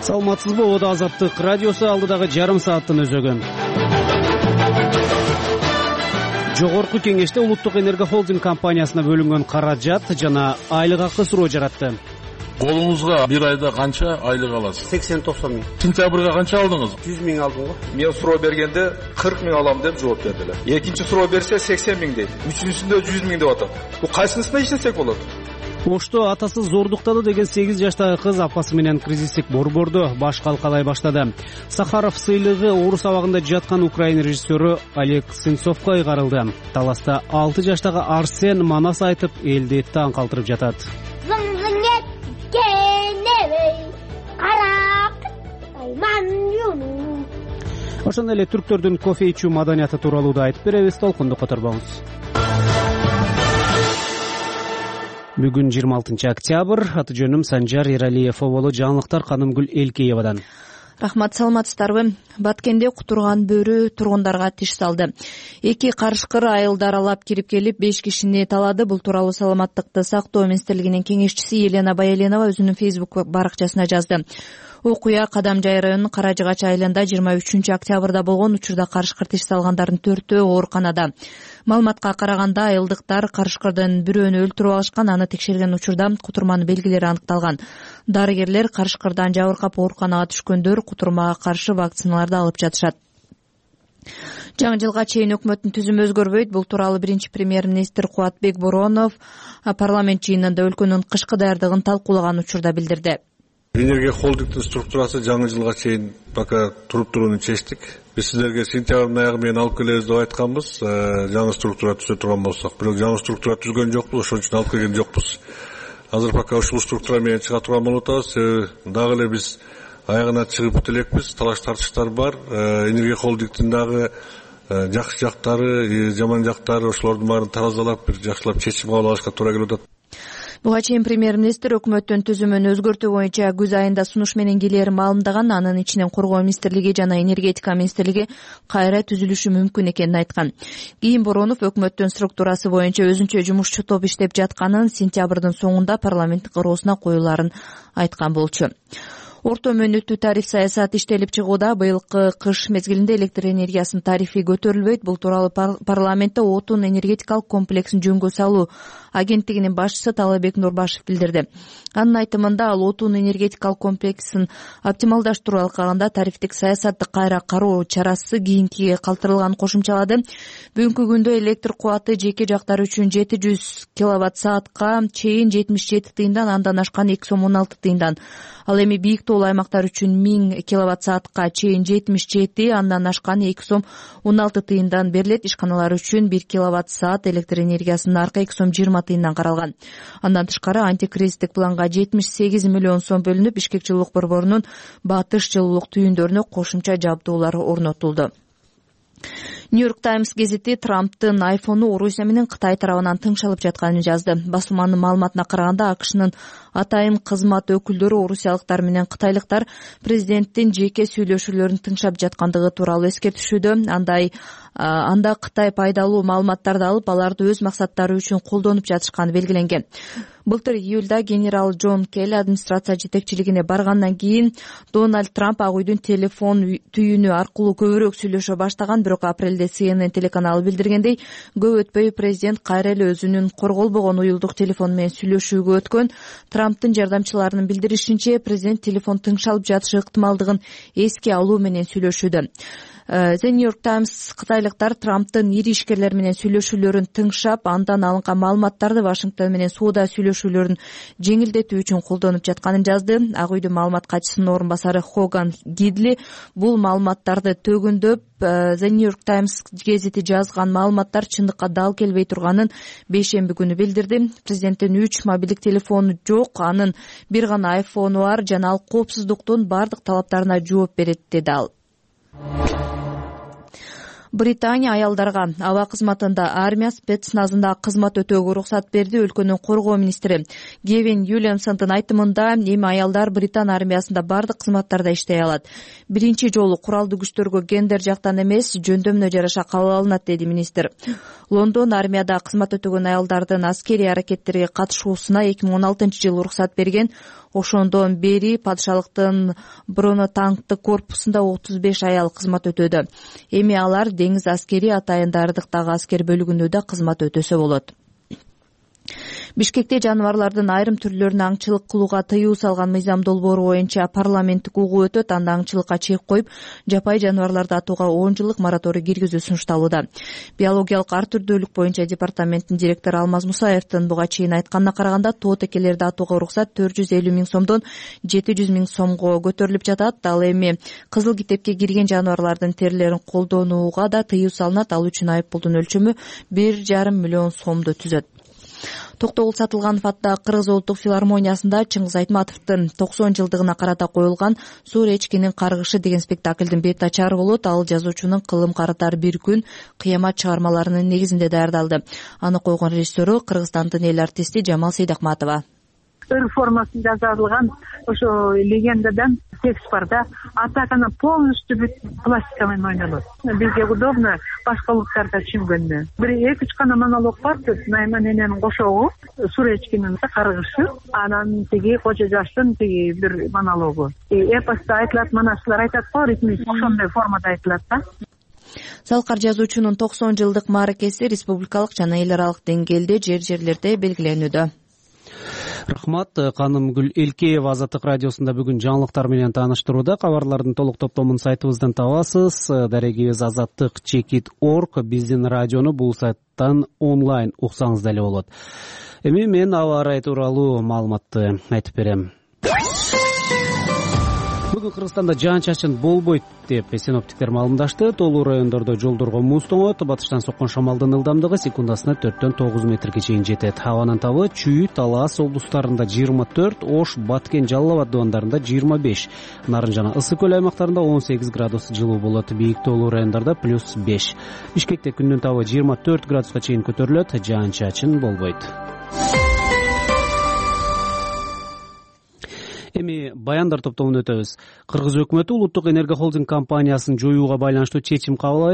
Саламатсызбы, Ода Азаттык радиосу алдыдагы жарым сааттын өзөгөн. Жогорку кеңеште Улуттук энерго холдинг компаниясына бөлүнгөн каражат жана айлык акы суроо жаратты. Колуңузга бир айда канча айлык аласыз? 80-90 миң. Сентябрга канча алдыңыз? 100 миң алдым го. Мен суроо бергенде 40 миң алам деп жооп бердилер. Экинчи суроо берсе 80 миң дейт. Үчүнчүсүндө 100 миң деп атат. Бул кайсынысына иштесек болот? Ошто атасы зордуктады деген 8 жаштагы кыз апасы менен кризистик борборду баш калкалай баштады. Сахаров сыйлыгы орус абагында жаткан украин режиссеру Олег Сенцовго айгарылды. Таласта 6 жаштагы Арсен манас айтып элди таң калтырып жатат. Ошондой эле түрктөрдүн кофе ичүү маданияты тууралуу да айтып беребиз, толкунду которбоңуз. Бүгүн 26 октябрь, аты жөнүм Санжар Эралиев. Боло жаңылыктар Канымгүл Элкеевадан. Рахмат, саламатсыздарбы? Баткенде кутурган бөрү тургундарга тиш салды. 2 карышкыр айылды аралап кирип келип 5 кишини талады. Бул тууралуу Саламаттыкты сактоо министрлигинин кеңешчиси Елена Баяленова өзүнүн Facebook баракчасына жазды. Окуя Кадамжай районунун Каражыгач айылында 23 октябрда болгон. Учурда карышкыр тиш салгандардын 4-өө ооруканада. Маалыматка караганда айылдыктар карышкырдын бирөөнү өлтүрүп алышкан. Аны текшерген учурда кутурманын белгилери аныкталган. Дарыгерлер карышкырдан жабыркап ооруканага түшкөндөр кутурмага каршы вакциналарды алып жатышат. Жаңы жылга чейин өкмөттүн түзүмү өзгөрбөйт. Бул тууралуу биринчи премьер-министр Кубатбек Боронов парламент жыйынында өлкөнүн кышкы даярдыгын талкуулаган учурда билдирди. Энергия холдингдин структурасы жаңы жылга чейин пока туруп турууну чечтик. Биз сиздерге сентябрдын аягы менен алып келебиз деп айтканбыз. Жаңы структура түзө турган болсок, бирок жаңы структура түзгөн жокпуз, ошон үчүн алып келген жокпуз. Азыр пока ушул структура менен чыга турган болуп атабыз. Себеби дагы эле биз аягына чыгып элекпиз. Талаш тартыштар бар. Энергия холдингдин дагы жакшы жактары, жаман жактары, ошолордун баарын таразалап, бир жакшылап чечим кабыл алышка туура келип атат. Буга чейин премьер-министр өкмөттүн түзүмүн өзгөртүү боюнча күз айында сунуш менен келээрин маалымдаган. Анын ичинен коргоо министрлиги жана энергетика министрлиги кайра түзүлүшү мүмкүн экенин айткан. Кийин Боронов өкмөттүн структурасы боюнча өзүнчө жумушчу топ иштеп жатканын, сентябрдын соңунда парламент кыроосуна коюларын айткан болчу. Орто мөөнөттүү тариф саясаты иштелип чыгууда. Быйылкы кыш мезгилинде электр энергиясынын тарифи көтөрүлбөйт. Бул тууралуу парламентте отун энергетикалык комплексин жөнгө салуу агенттигинин башчысы Талабек Нурбашев билдирди. Анын айтымында ал отун энергетикалык комплексин оптималдаштыруу алкагында тарифтик саясатты кайра кароо чарасы кийинкиге калтырылганын кошумчалады. Бүгүнкү күндө электр кубаты жеке жактар үчүн 700 киловатт саатка чейин 77 тыйындан, андан ашкан 216 тыйындан. Ал эми бийик тоолуу аймактар үчүн 1000 киловатт саатка чейин 77, андан ашкан 216 тыйындан берилет. Ишканалар үчүн 1 киловатт саат электр энергиясынын наркы 220 тыйындан каралган. Андан тышкары антикризистик планга 78 миллион сом бөлүнүп, Бишкек жылуулук борборунун батыш жылуулук түйүндөрүнө кошумча жабдуулар орнотулду. Нью-Йорк Таймс гезити Трамптын айфону Орусия менен Кытай тарабынан тыңшалып жатканын жазды. Басылманын маалыматына караганда AQShnын атайын кызмат өкүлдөрү орусиялыктар менен кытайлыктар президенттин жеке сүйлөшүүлөрүн тыңшап жаткандыгы тууралуу эскертишүүдө. Анда Кытай пайдалуу маалыматтарды алып, аларды өз максаттары үчүн колдонуп жатышканы белгиленген. Былтыр июлда генерал Джон Келли администрация жетекчилигине баргандан кийин Дональд Трамп Ак үйдүн телефон түйүнү аркылуу көбүрөөк сүйлөшө баштаган. Бирок апрелде CNN телеканалы билдиргендей, көп өтпөй президент кайра эле өзүнүн корголбогон уюлдук телефону менен сүйлөшүүгө өткөн. Трамптын жардамчыларынын билдиришинче, президент телефон тыңшалып жатышы ыктымалдыгын эске алуу менен сүйлөшүүдө. The New York Times кытайлыктар Трамптын ири ишкерлер менен сүйлөшүүлөрүн тыңшап, андан алынган маалыматтарды Вашингтон менен соода сүйлөшүүлөрүн жеңилдетүү үчүн колдонуп жатканын жазды. Ак үйдүн маалымат катчысынын орун басары Хоган Гидли бул маалыматтарды төгүндөп, The New York Times гезити жазган маалыматтар чындыкка дал келбей турганын бейшемби күнү билдирди. Президенттин 3 мобилдик телефону жок, анын бир гана айфону бар жана ал коопсуздуктун бардык талаптарына жооп берет, деди ал. Британия аялдарга аба кызматында армия спецназында кызмат өтөөгө уруксат берди. Өлкөнүн коргоо министри Гевин Уильямсондун айтымында эми аялдар Британ армиясында бардык кызматтарда иштей алат. Биринчи жолу куралдуу күчтөргө гендер жактан эмес, жөндөмүнө жараша кабыл алынат, деди министр. Лондон армияда кызмат өтөгөн аялдардын аскерий аракеттерге катышуусуна 2016-жылы уруксат берген. Ошондон бери падышалыктын бронетанктык корпусунда 35 аял кызмат өтөдү. Эми алар деңиз аскери атайындардыктагы аскер бөлүгүндө да кызмат өтөсө болот. Бишкекте жаныбарлардын айрым түрлөрүнө аңчылык кылууга тыюу салган мыйзам долбоору боюнча парламенттик угуу өтөт. Анда аңчылыкка чек коюп, жапай жаныбарларды атууга 10 жылдык мораторий киргизүү сунушталууда. Биологиялык ар түрдүүлүк боюнча департаменттин директору Алмаз Мусаевдин буга чейин айтканына караганда, тоот экелерди атууга уруксат 450 000 сомдон 700 000 сомго көтөрүлүп жатат. Ал эми кызыл китепке кирген жаныбарлардын терилерин колдонууга да тыюу салынат. Ал үчүн айыппулдун өлчөмү 1,5 миллион сомду түзөт. Токтогул Сатылганов атта Кыргыз улуттук филармониясында Чыңгыз Айтматовдун 90 жылдыгына карата коюлган Суу речкинин каргышы деген спектаклдин бет ачары болот. Ал жазуучунун Кылым карытар бир күн, Кыямат чыгармаларынын негизинде даярдалды. Аны койгон режиссеру Кыргызстандын эл артисти Жамал Сейдакматова. Ыр формасында жазылган ошо легендадан текст бар да, а так она полностью пластикамен ойнолот. Бизге удобно башка улуттарда түшүнгөндө. Бир 2-3 гана монолог бар, Найман эненин кошогу, Суу речкинин каргышы, анан тиги Кожо Жаштын тиги бир монологу. Эпоста айтылат, монашылар айтат го, ритми ошондой формада айтылат да. Салкар жазуучунун 90 жылдык мааракеси республикалык жана эл аралык деңгээлде жерлерде белгиленүүдө. Рахмат. Канымгүл Элкеева Азаттык радиосунда бүгүн жаңылыктар менен тааныштырууда. Кабарлардын толук топтомун сайтыбыздан табасыз. Дарегибиз azattik.org. Биздин радиону бул сайттан онлайн уксаңыз деле болот. Эми мен аба ырайы тууралуу маалыматты айтып берем. Бүгүн Кыргызстанда жаан-чачын болбойт деп синоптиктер маалымдашты. Тоолуу райондордо жолдорго муз тоңот, батыштан соккон шамалдын ылдамдыгы секундасына 4-9 метрге чейин жетет. Абанын табы Чүй, Талас облустарында 24, Ош, Баткен, Жалал Абад дубандарында 25, Нарын жана Ысык көл аймактарында 18 градус жылуу болот. Бийик тоолуу райондордо +5. Бишкекте күндүн табы 24 градуска чейин көтөрүлөт, жаан-чачын болбойт. Эми баяндар топтомуна өтөбүз. Кыргыз өкмөтү улуттук энергия холдинг компаниясын жоюуга байланыштуу чечим кабыл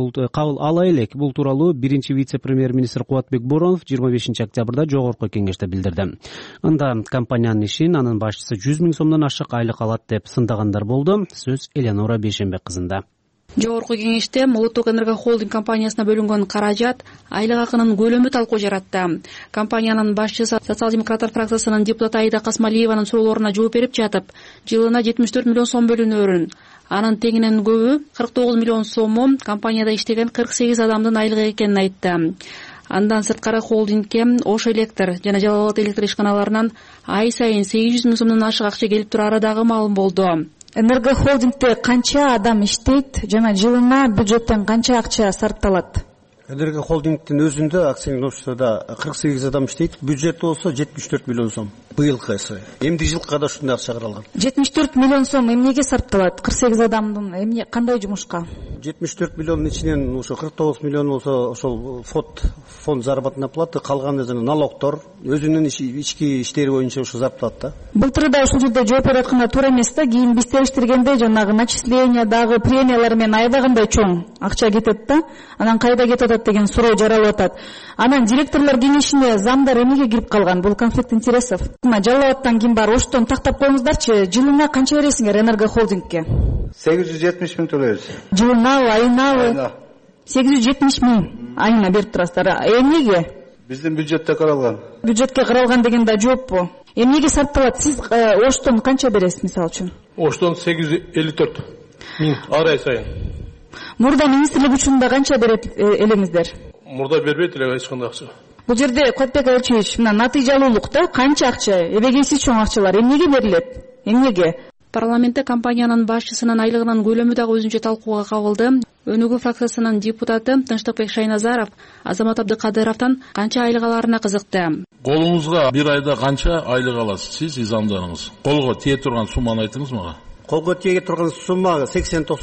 ала элек. Бул тууралуу биринчи вице-премьер-министр Кубатбек Боронов 25 октябрда жогорку кеңеште билдирди. Анда компаниянын ишин анын башчысы 100 000 сомдон ашык айлык алат деп сындагандар болду. Сөз Элеонора Бейшенбек кызында. Жогорку кеңеште улуттук энергия холдинг компаниясына бөлүнгөн каражат, айлык акынын көлөмү талкуу жаратты. Компаниянын башчысы социал-демократтар фракциясынын депутаты Аида Касмалиеванын суроолоруна жооп берип жатып, жылына 74 миллион сом бөлүнөрүн, анын тегинен көбү 49 миллион сому компанияда иштеген 48 адамдын айлыгы экенин айтты. Андан сырткары холдингке Ош электр жана Жалал Абад электр ишканаларынан ай сайын 800 000 сомдон ашык акча келип турары дагы маалым болду. Энергохолдингте канча адам иштейт жана жылына бюджеттен канча акча сарпталат? Энергохолдингтин өзүндө акционерлик обществодо 48 адам иштейт. Бюджет болсо 74 миллион сом. Быйылкысы. Эмди жылкы да ушундай акча каралган. 74 миллион сом эмнеге сарпталат? 48 адамдын эмне кандай жумушка? 74 миллиондун ичинен ошо 49 миллион болсо ошол фонд заработная плата, калганы жана налогдор, өзүнүн ички иштери боюнча ошо зарплата да. Былтырда ушул жерде жооп берип атканда туура эмес да, кийин биз териштиргенде жанагы начисление дагы премиялар менен аябагандай чоң акча кетет да. Анан кайда кетип атат деген суроо жаралып атат. Анан директорлор кеңешине замдар эмнеге кирип калган? Бул конфликт интересов. Жалал Абадтан ким бар? Оштон тактап коюңуздарчы. Жылына канча бересиңер энергохолдингке? 870 000 төлөйбүз. Жылынабы, айынабы? 870 000 айына берип турасыздар. Эмнеге? Биздин бюджетте каралган. Бюджетке каралган дегенде жооппу? Эмнеге сарпталат? Сиз Оштон канча бересиз мисалы үчүн? Оштон 854 000 ар ай сайын. Мурда министрлик учурунда канча берет элеңиздер? Мурда бербейт эле эч кандай акча. Бул жерде Кодбек Алчевич, мына натыйжалуулукта канча акча, эбегейсиз чоң акчалар эмнеге берилет? Эмнеге? Парламентте компаниянын башчысынын айлыгынын көлөмү дагы өзүнчө талкууга кабылды. Өнүгүү фракциясынын депутаты Тынчтыкбек Шайназаров Азамат Абдыкадыровдон канча айлык аларына кызыкты. Колуңузга бир айда канча айлык аласыз сиз изамдарыңыз? Колго тие турган сумманы айтыңыз мага. Колго тие турган сумма 80-90 000.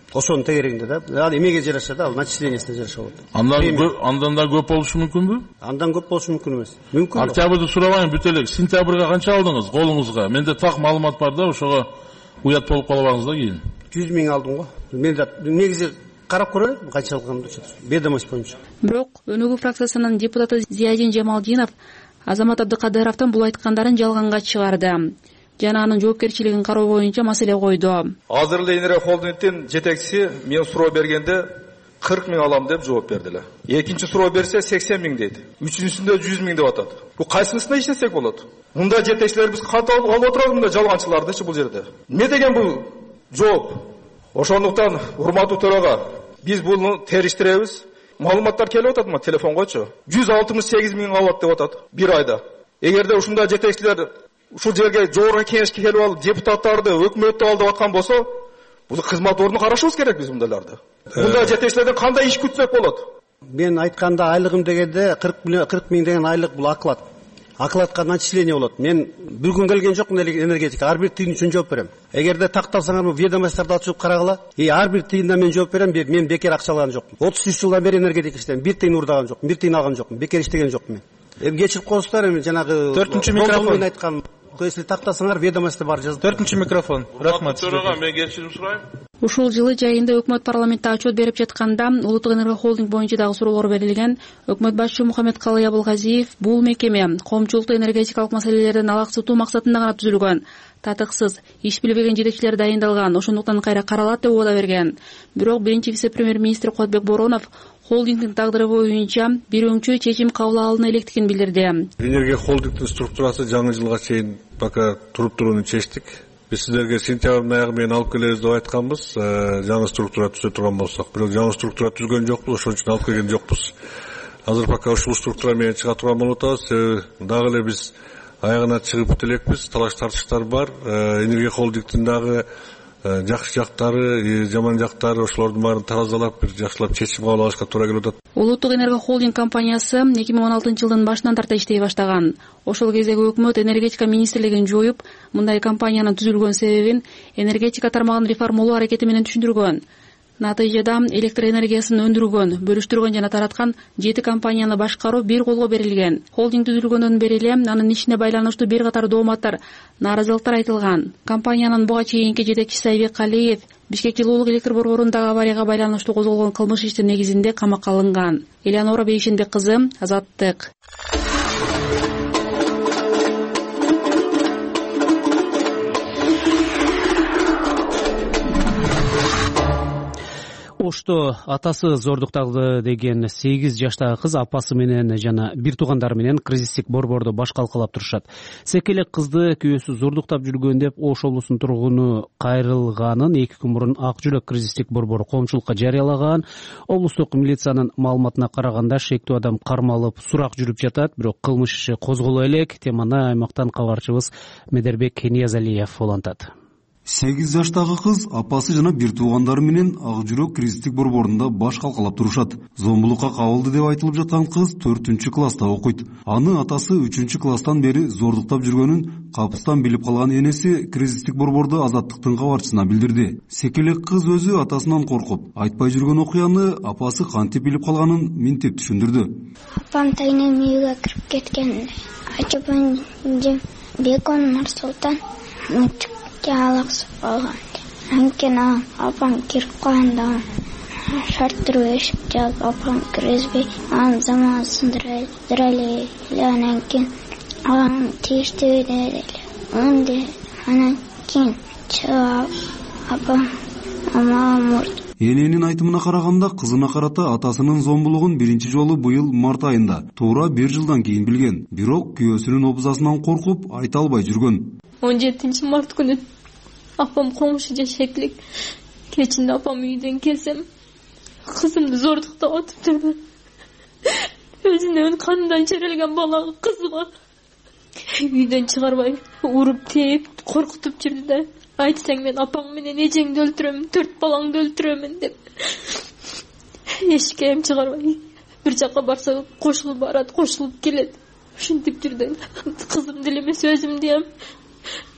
ошонун тегерегинде да. Ал эмеге жараша да, ал начислениясына жараша болот. Андан да көп болушу мүмкүнбү? Андан көп болушу мүмкүн эмес. Мүмкүн. Октябрьды сурабайм, бүт элек. Сентябрга канча алдыңыз колуңузга? Менде так маалымат бар да, ошого уят болуп калбаңыз да кийин. 100 000 алдым го. Мен да негизи карап көрөлүм канча алганымды. Ведомость боюнча. Бирок Өнүгүү фракциясынын депутаты Зиядин Жамалдинов Азамат Абдыкадыровдун бул айткандарын жалганга чыгарды жана анын жоопкерчилигин кароо боюнча маселе койду. Азыр эле Энерго холдингдин жетекчиси мен суроо бергенде 40 000 алам деп жооп бердилер. Экинчи суроо берсе 80 000 дейт. Үчүнчүсүндө 100 000 деп атат. Бул кайсынысына иштесек болот? Мында жетекчилер биз кат алып отурабыз мында жалганчылардычы бул жерде. Эмне деген бул жооп? Ошондуктан урматтуу төрага биз буну териштиребиз. Маалыматтар келип атат мына телефонгочу. 168 000 алат деп атат бир айда. Эгерде ушундай жетекчилер ушул жерге жогорку кеңешке келип алып депутаттарды, өкмөттү алдап аткан болсо, бул кызмат ордуну карашыбыз керек биз мындайларды. Мындай жетекчилерден кандай иш күтсөк болот? Мен айтканда айлыгым дегенде 40 000 деген айлык бул оклад. Окладка начисление болот. Мен бир күн келген жокмун энергетика. Ар бир тыйын үчүн жооп берем. Эгерде такталсаңар, ведомостьтарды ачып карагыла. Ар бир тыйындан мен жооп берем. Мен бекер акча алган жокмун. 33 жылдан бери энергетика иштейм. Бир тыйын урдаган жокмун. Бир тыйын алган жокмун. Бекер иштеген жокмун мен. Кечирип коесуздар, эми жанагы 4-чү микрофон айткан. Если тактасаңар, ведомости бар жазып. 4-чү микрофон. Рахмат. Мен кечирим сурайм. Ушул жылы жайында өкмөт парламентте отчет берип жатканда Улуттук энерго холдинг боюнча дагы суроолор берилген. Өкмөт башчысы Мухаммедкалый Абылгазиев бул мекеме коомчулукту энергетикалык маселелерден алаксытуу максатында гана түзүлгөн, татыксыз, иш билбеген жетекчилер дайындалган, ошондуктан кайра каралат деп убада берген. Бирок биринчи вице-премьер-министр Кодбек Боронов холдингдин тагдыры боюнча бир өңчө чечим кабыл алына электигин билдирди. Энергия холдингдин структурасы жаңы жылга чейин пока туруп турууну чечтик. Биз сиздерге сентябрдын аягы менен алып келебиз деп айтканбыз, жаңы структура түзө турган болсок. Бирок жаңы структура түзгөн жокпуз, ошон үчүн алып келген жокпуз. Азыр пока ушул структура менен чыга турган болуп атабыз. Дагы эле биз аягына чыгып бүт элекпиз. Талаш тартыштар бар. Энергия холдингдин дагы жакшы жактары, жаман жактары, ошолордун баарын таразалап бир жакшылап чечим кабыл алышка туура келип атат. Улуттук энерго холдинг компаниясы 2016-жылдын башынан тарта иштей баштаган. Ошол кездеги өкмөт энергетика министрлигин жоюп, мындай компаниянын түзүлгөн себебин энергетика тармагын реформалоо аракети менен түшүндүргөн. Натыйжада электр энергиясын өндүргөн, бөлүштүргөн жана тараткан 7 компанияны башкаруу бир колго берилген. Холдинг түзүлгөндөн бери эле анын ишине байланыштуу бир катар дооматтар, нааразылыктар айтылган. Компаниянын буга чейинки жетекчиси Айбек Калиев Бишкек жылуулук электр борборундагы аварияга байланыштуу козголгон кылмыш иштин негизинде камакка алынган. Элеонора Бейшенбек кызы, Азаттык. Ошто атасы зордукталды деген 8 жаштагы кыз апасы менен жана бир туугандары менен кризистик борбордо баш калкалап турушат. Секелек кызды күйөөсү зордуктап жүргөн деп Ош облусунун тургуну кайрылганын 2 күн мурун Ак Жүрөк кризистик борбору коомчулукка жарыялаган. Облустук милициянын маалыматына караганда шектүү адам кармалып сурак жүрүп жатат, бирок кылмыш иши козголо элек. Теманы аймактан кабарчыбыз Медербек Ниязалиев улантат. 8 жаштагы кыз апасы жана бир туугандары менен Ак Жүрөк кризистик борборунда баш калкалап турушат. Зомбулукка кабылды деп айтылып жаткан кыз 4-класста окуйт. Аны атасы 3-класстан бери зордуктап жүргөнүн капыстан билип калган энеси кризистик борбордо Азаттыктын кабарчысына билдирди. Секелек кыз өзү атасынан коркуп, айтпай жүргөн окуяны апасы кантип билип калганын минтип түшүндүрдү. Апам тайнын үйгө кирип кеткен. Ачыбын Бекон Нарсултан алаксып калган. Анткени апам кирип калганда шарттыруу эшик жаап апам киргизбей анын заманын сындырып эле. Анан кийин апам тийиштүү деди эле. Анан кийин чыгып апам мага мурду. Эненин айтымына караганда кызына карата атасынын зомбулугун биринчи жолу быйыл март айында, туура 1 жылдан кийин билген. Бирок күйөөсүнүн обузасынан коркуп айта албай жүргөн. 17-март күнү апам коңшу жашайт элек. Кечинде апам үйдөн келсем, кызымды зордуктап атыптыр. Өзүнөн кандан черелген бала кызыма үйдөн чыгарбай, уруп тээп, коркутуп жүрдү да. Айтсаң мен апаң менен эжеңди өлтүрөм, 4 балаңды өлтүрөмүн деп. Эшикке чыгарбай, бир жакка барса кошулуп барат, кошулуп келет. Ушинтип жүрдү. Кызым деле эмес, өзүм дем.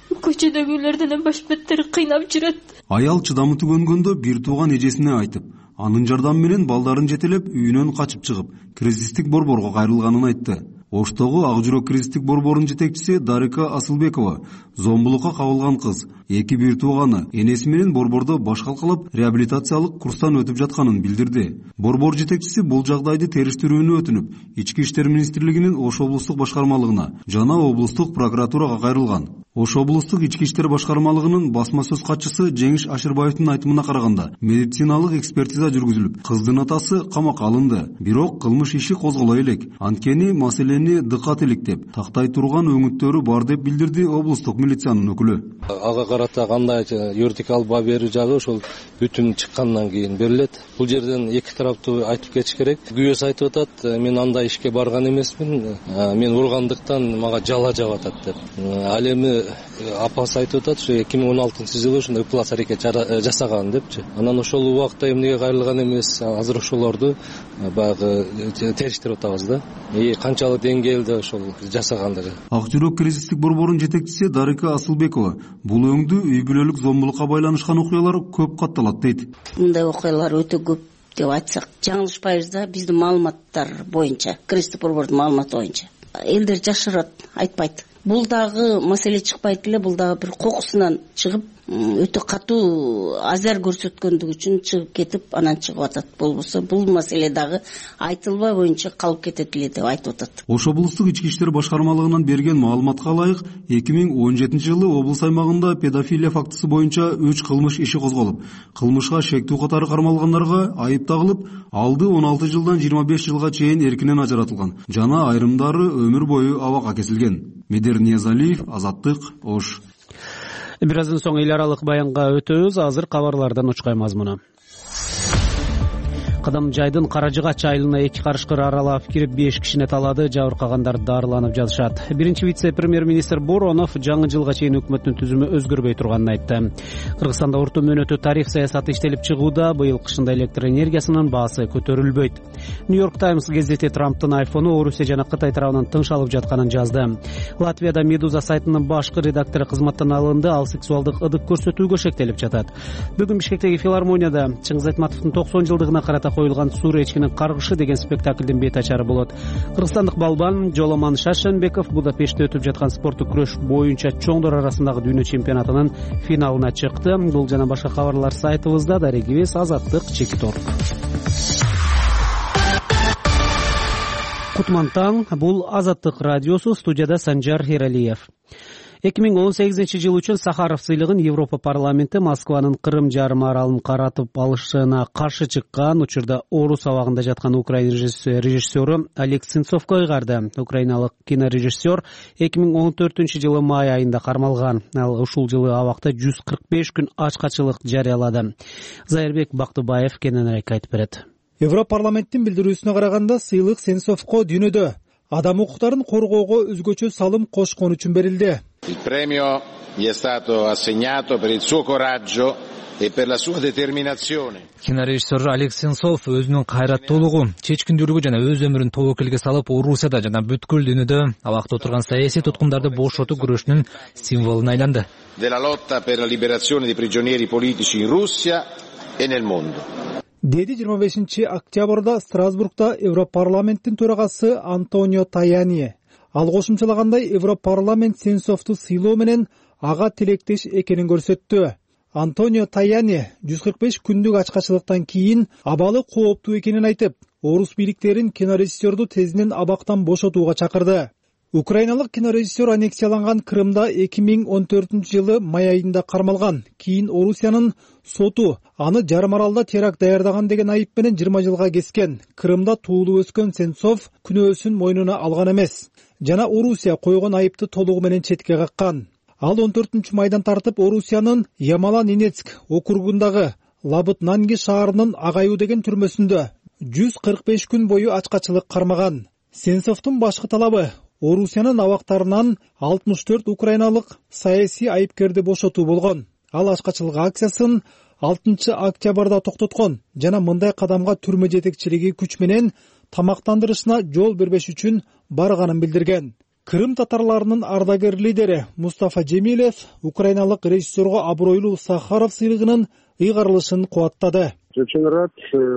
көчөдөгүлөрдөн баш беттери кыйнап жүрөт. Аял чыдамы түгөнгөндө бир тууган эжесине айтып, анын жардамы менен балдарын жетелеп үйүнөн качып чыгып, кризистик борборго кайрылганын айтты. Оштогу Ак жүрөк кризистик борборунун жетекчиси Дарика Асылбекова зомбулукка кабылган кыз эки бир тууганы энеси менен борбордо баш калкалап реабилитациялык курстан өтүп жатканын билдирди. Борбор жетекчиси бул жагдайды териштирүүнү өтүнүп, Ички иштер министрлигинин Ош облустук башкармалыгына жана облустук прокуратурага кайрылган. Ош облустук ички иштер башкармалыгынын басма сөз катчысы Жеңиш Ашырбаевдин айтымына караганда, медициналык экспертиза жүргүзүлүп, кыздын атасы камакка алынды. Бирок кылмыш иши козголо элек. Анткени маселени дыкат иликтеп, тактай турган өңүттөрү бар деп билдирди облустук милициянын өкүлү. Ага карата кандай юридик алба берүү жагы ошол бүтүн чыккандан кийин берилет. Бул жерден эки тараптуу айтып кетиш керек. Күйөөсү айтып атат, мен андай ишке барган эмесмин, мен ургандыктан мага жала жаап атат деп. Ал эми апасы айтып атат, ошо 2016-жылы ошондой ыплас аракет жасаган депчи. Анан ошол убакта эмнеге кайрылган эмес, азыр ошолорду баягы териштирип атабыз да. Канчалык деңгээлде ошол жасагандыгы. Ак жүрөк кризистик борборунун жетекчиси Дарика Асылбекова бул өңдү үй бүлөлүк зомбулукка байланышкан окуялар көп катталат дейт. Мындай окуялар өтө көп деп айтсак жаңылышпайбыз да, биздин маалыматтар боюнча, кризистик борбордун маалыматы боюнча. Элдер жашырат, айтпайт. Бул дагы маселе чыкпайт эле, бул дагы бир кокусунан чыгып, өтө катуу азар көрсөткөндүгү үчүн чыгып кетип, анан чыгып атат. Болбосо бул маселе дагы айтылбай боюнча калып кетет эле деп айтып атат. Ош облустук ички иштер башкармалыгынан берген маалыматка ылайык, 2017-жылы облус аймагында педофилия фактысы боюнча 3 кылмыш иши козголуп, кылмышка шектүү катары кармалгандарга айып тагылып, алды 16 жылдан 25 жылга чейин эркинен ажыратылган жана айрымдары өмүр бою абакка кесилген. Медер Ниязалиев, Азаттык, Ош. Бир аздан соң эл аралык баянга өтөбүз. Азыр кабарлардан учкай мазмуну. Кадам жайдын Каражыгач айылына 2 карышкыр аралап кирип 5 кишини талады, жабыркагандар дарыланып жатышат. Биринчи вице-премьер-министр Боронов жаңы жылга чейин өкмөттүн түзүмү өзгөрбөй турганын айтты. Кыргызстанда орто мөөнөтү тарих саясаты иштелип чыгууда, быйыл кышында электр энергиясынын баасы көтөрүлбөйт. Нью-Йорк Таймс газети Трамптын айфону Орусия жана Кытай тарабынан тыңшалып жатканын жазды. Латвияда Медуза сайтынын башкы редактору кызматтан алынды, ал сексуалдык ыдык көрсөтүүгө шектелип жатат. Бүгүн Бишкектеги филармонияда Чыңгыз Айтматовдун 90 жылдыгына карата коюлган Суу речкинин каргышы деген спектаклдин бет ачары болот. Кыргызстандык балбан Жоломан Шашенбеков Будапештте өтүп жаткан спорттук күрөш боюнча чоңдор арасындагы дүйнө чемпионатынын финалына чыкты. Бул жана башка кабарлар сайтыбызда. Дарегибиз Азаттык Чекитор. Кутман таң, бул Азаттык радиосу, студияда Санжар Хералиев. 2018 жыл үчүн Сахаров сыйлыгын Европа парламенти Москванын Кырым жарым аралын каратып алышына каршы чыккан учурда Орус абагында жаткан украин режиссеру Олег Сенцовго ыйгарды. Украиналык кинорежиссер 2014-жылы май айында кармалган. Ал ушул жылы абакта 145 күн ачкачылык жарыялады. Зайырбек Бактыбаев кененирээк айтып берет. Европарламенттин билдирүүсүнө караганда, сыйлык Сенцовго дүйнөдө адам укуктарын коргоого өзгөчө салым кошкон үчүн берилди. Il premio gli è stato assegnato per il suo coraggio e per la sua determinazione. Кинорежиссер Олег Сенцов өзүнүн кайраттуулугу, чечкиндүүлүгү жана өз өмүрүн тобокелге салып, Орусияда жана бүткүл дүйнөдө абакта отурган саясий туткундарды бошотуу күрөшүнүн символуна айланды. Della lotta per la liberazione dei prigionieri politici in Russia e nel mondo. Деди 25 октябрда Страсбургда Европарламенттин төрагасы Антонио Таяни. Ал кошумчалагандай, Европарламент Сенцовду сыйлоо менен ага тилектеш экенин көрсөттү. Антонио Таяни 145 күндүк ачкачылыктан кийин абалы кооптуу экенин айтып, орус бийликтерин кинорежиссерду тезинен абактан бошотууга чакырды. Украиналык кинорежиссер аннексияланган Крымда 2014-жылы май айында кармалган. Кийин Орусиянын соту аны жарым аралда теракт даярдаган деген айып менен 20 жылга кескен. Крымда туулуп өскөн Сенцов күнөөсүн мойнуна алган эмес. Жана Орусия койгон айыпты толугу менен четке каккан. Ал 14-майдан тартып Орусиянын Ямала-Ненецк округундагы Лабытнанги шаарынын Агайуу деген түрмөсүндө 145 күн бою ачкачылык кармаган. Сенцовдун башкы талабы Орусиянын абактарынан 64 украиналык саясий айыпкерди бошотуу болгон. Ал ачкачылык акциясын 6 октябрда токтоткон жана мындай кадамга түрмө жетекчилиги күч менен тамактандырышына жол бербеш үчүн барганын билдирген. Крым татарларынын ардагер лидери Мустафа Джемилев украиналык режиссерго абройлуу Сахаров сыйлыгынын ыйгарылышын кубаттады. Очень рад,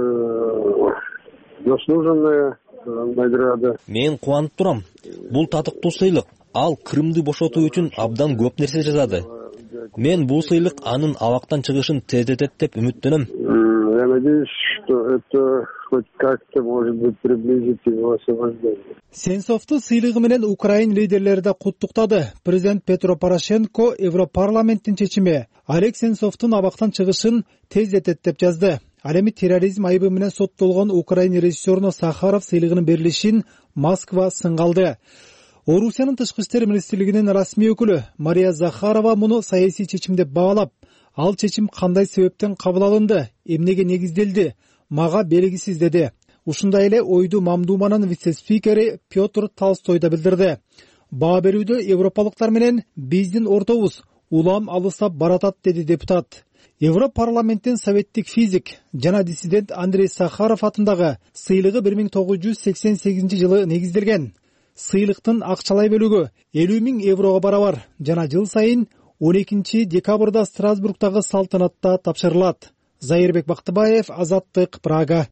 заслуженная награда. Мен кубанып турам. Бул татыктуу сыйлык. Ал Крымды бошотуу үчүн абдан көп нерсе жасады. Мен бул сыйлык анын абактан чыгышын тездетет деп үмүттөнөм. Я надеюсь, что это хоть как-то может быть приблизит его освобождение. Сенцовду сыйлыгы менен Украин лидерлери да куттуктады. Президент Петро Порошенко Европарламенттин чечими Олег Сенцовдун абактан чыгышын тездетет деп жазды. Ал эми терроризм айыбы менен соттолгон Украин режиссеруна Сахаров сыйлыгынын берилишин Москва сынгалды. Орусиянын тышкы иштер министрлигинин расмий өкүлү Мария Захарова муну саясий чечим деп баалап, ал чечим кандай себептен кабыл алынды, эмнеге негизделди, мага белгисиз деди. Ушундай эле ойду Мамдуманын вице-спикери Петр Толстой да билдирди. Баа берүүдө европалыктар менен биздин ортобуз улам алыстап баратат, деди депутат. Европарламенттин советтик физик жана диссидент Андрей Сахаров атындагы сыйлыгы 1988 жылы негизделген. Сыйлыктын акчалай бөлүгү 50 000 еврого барабар жана жыл сайын 12 декабрда Страсбургдагы салтанатта тапшырылат. Зайырбек Бактыбаев, Азаттык, Прага.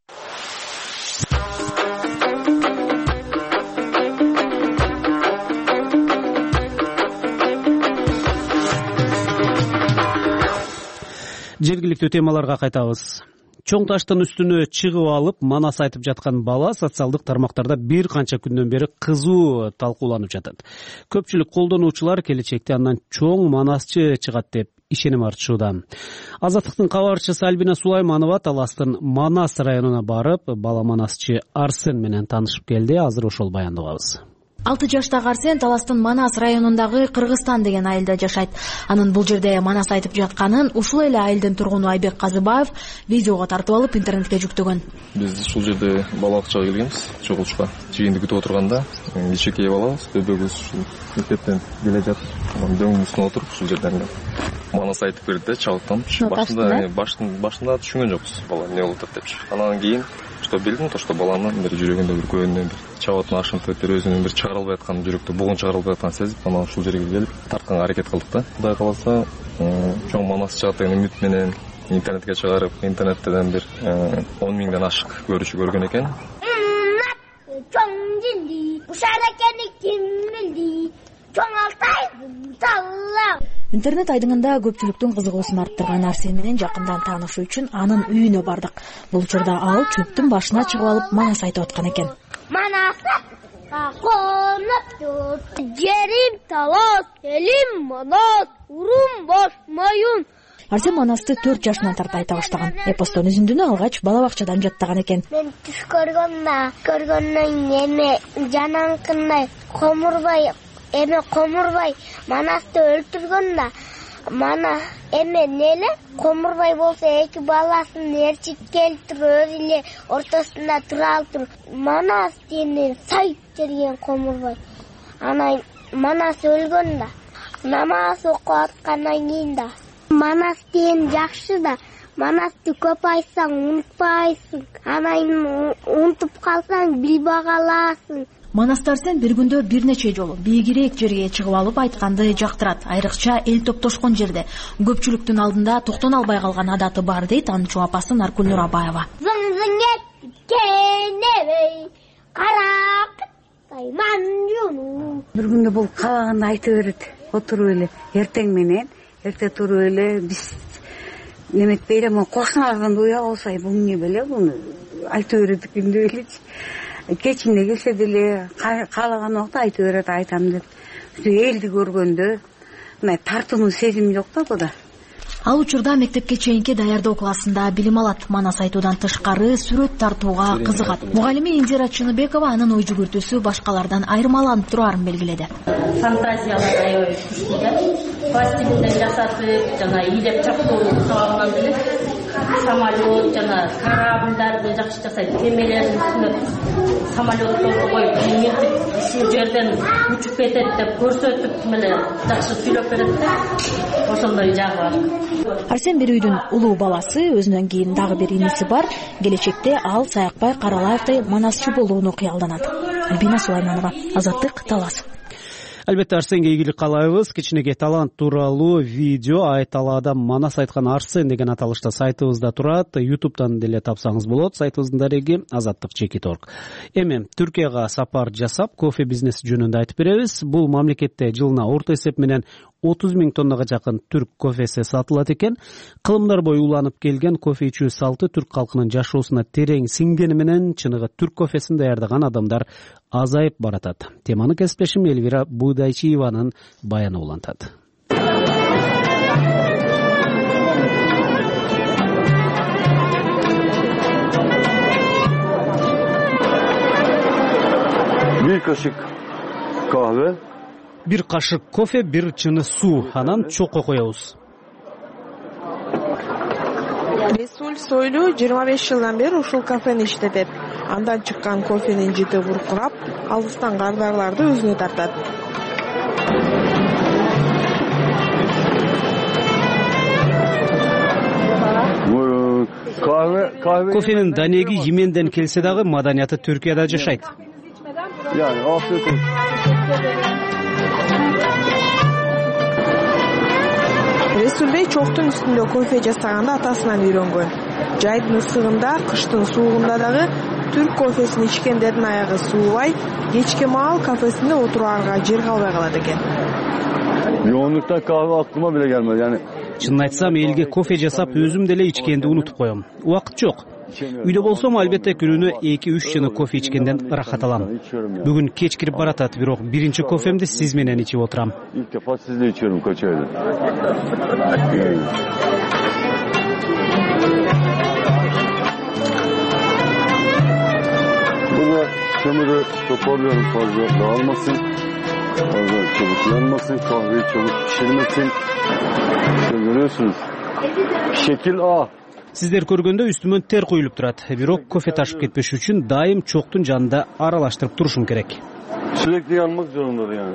Жергиликтүү темаларга кайтабыз. Чоң таштын үстүнө чыгып алып, манас айтып жаткан бала социалдык тармактарда бир канча күндөн бери кызуу талкууланып жатат. Көпчүлүк колдонуучулар келечекте андан чоң манасчы чыгат деп ишеним артышууда. Азаттыктын кабарчысы Альбина Сулайманова Таластын Манас районуна барып, бала манасчы Арсен менен таанышып келди. Азыр ошол баянды угабыз. 6 жаштагы Арсен Таластын Манас районундагы Кыргызстан деген айылда жашайт. Анын бул жерде манас айтып жатканын ушул эле айылдын тургуну Айбек Казыбаев видеого тартып алып интернетке жүктөгөн. Биз ушул жерде балалыкчага келгенбиз, чогулушка. Жыйынды күтүп отурганда, кичинекей балабыз, бөбөгүбүз ушул мектептен келе жатып, дөңнүн үстүнө отуруп ушул жерден манас айтып берди да, чалыктанып. Башында түшүнгөн жокпуз, бала эмне болуп атат депчи. Анан кийин что билдим, то что баланын бир жүрөгүндө бир көбүнөн бир чабатын ашынтып, бир өзүнүн бир чыгарылбай аткан жүрөктө бугун чыгарылбай атканын сезип, анан ушул жерге келип тартканга аракет кылдык да. Кудай кааласа, чоң манас чыгат деген үмүт менен интернетке чыгарып, интернеттен бир 10 000ден ашык көргөн экен. Чоң жинди, ушарда кени ким билди, чоң алтайдын талла. Интернет айдыңында көпчүлүктүн кызыгуусун арттырган Арсен менен жакындан таанышуу үчүн анын үйүнө бардык. Бул учурда ал чөптүн башына чыгып алып манас айтып аткан экен. Манаса конуп тур, жерим талас, элим манас, урум бош моюн. Арсен манасты 4 жашынан тарта айта баштаган. Эпостон үзүндүнү алгач бала бакчадан жаттаган экен. Мен түш көргөндөн эме жананкындай комурбай манасты өлтүргөн да. Мана эме неле комурбай болсо эки баласын ээрчип келтирип өзү эле ортосунда тура алып манас деген сайт берген комурбай. Анан манас өлгөн да. Намаз окуп аткандан кийин да манас деген жакшы да. Манасты көп айтсаң унутпайсың. Анан унутуп калсаң билбей каласың. Манас Арсен бир күндө бир нече жолу бийигирээк жерге чыгып алып айтканды жактырат. Айрыкча эл топтошкон жерде көпчүлүктүн алдында токтоно албай калган адаты бар дейт анын чоң апасы Наркүл Нурабаева. Бир күндө бул каалаганды айтып берет. Отуруп эле эртең менен, эрте туруп эле биз неметпей эле кошуналардан уя болсо бул эмне беле буну айтып берет күндө элечи. Кечинде келсе деле каалаган убакта айтып берет, айтам деп. Элди көргөндө мына тартынуу сезим жок да буда. Ал учурда мектепке чейинки даярдоо классында билим алат. Манас айтуудан тышкары сүрөт тартууга кызыгат. Мугалими Индира Чыныбекова анын ой жүгүртүүсү башкалардан айырмаланып тураарын белгиледи. Фантазиялар аябай күчтүү да. Пластилинден жасатып, жана ийдеп чаптоо сабагынан деле самолет жана корабльдарды жакшы жасайт. Кемелердин үстүнө самолетту коюп, мынтип ушул жерден учуп кетет деп көрсөтүп эле жакшы сүйлөп берет. Ошондой жагы бар. Арсен бир үйдүн улуу баласы, өзүнөн кийин дагы бир иниси бар. Келечекте ал Саякбай Каралаевтай манасчы болууну кыялданат. Альбина Сулайманова, Азаттык, Талас. Албетте Арсенге ийгилик каалайбыз. Кичинекей талант тууралуу видео Айталаада Манас айткан Арсен деген аталышта сайтыбызда турат. YouTube'дан деле тапсаңыз болот. Сайтыбыздын дареги azattik.org. Эми Түркияга сапар жасап, кофе бизнеси жөнүндө айтып беребиз. Бул мамлекетте жылына орто эсеп менен 30 000 тоннага жакын түрк кофеси сатылат экен. Кылымдар бою уланып келген кофе ичүү салты түрк калкынын жашоосуна терең сиңгени менен чыныгы түрк кофесин даярдаган адамдар азайып баратат. Теманы кесиптешим Элвира Будайчиеванын баяны улантат. Bir kaşık kahve. Bir кашык кофе, bir чыны суу, анан чокко коебуз. Ресул Сойлу 25 жылдан бери ушул кафени иштетет. Андан чыккан кофенин жыты буркурап, алыстан кардарларды өзүнө тартат. Кофенин данеги Йеменден келсе дагы маданияты Түркияда жашайт. Yani afiyet olsun. Resulbey çoktun üstünde kofe жасаганда атасынан үйрөнгөн. Жайдын ысыгында, кыштын суугунда дагы түрк кофесин ичкендердин аягы суубай, кечке маал кафесинде отурганга жер калбай калат экен. Yoğunluktan kahve aklıma bile gelmedi. Yani чынын айтсам, элге кофе жасап өзүм деле ичкенди унутуп коем. Убакыт жок. Үйдө болсом, албетте күнүнө 2-3 чыны кофе ичкенден ырахат алам. Бүгүн кеч кирип баратат, бирок биринчи кофемди сиз менен ичип отурам. İlk defa sizle içiyorum kaç aydır. Burada çamuru toparlıyorum fazla dağılmasın. Fazla çabuk yanmasın. Kahveyi çabuk pişirmesin. İşte görüyorsunuz. Şekil A. Сиздер көргөндө үстүмөн тер куюлуп турат. Бирок кофе ташып кетпеш үчүн дайым чоктун жанында аралаштырып турушум керек. Sürekli yanmak zorundadır yani.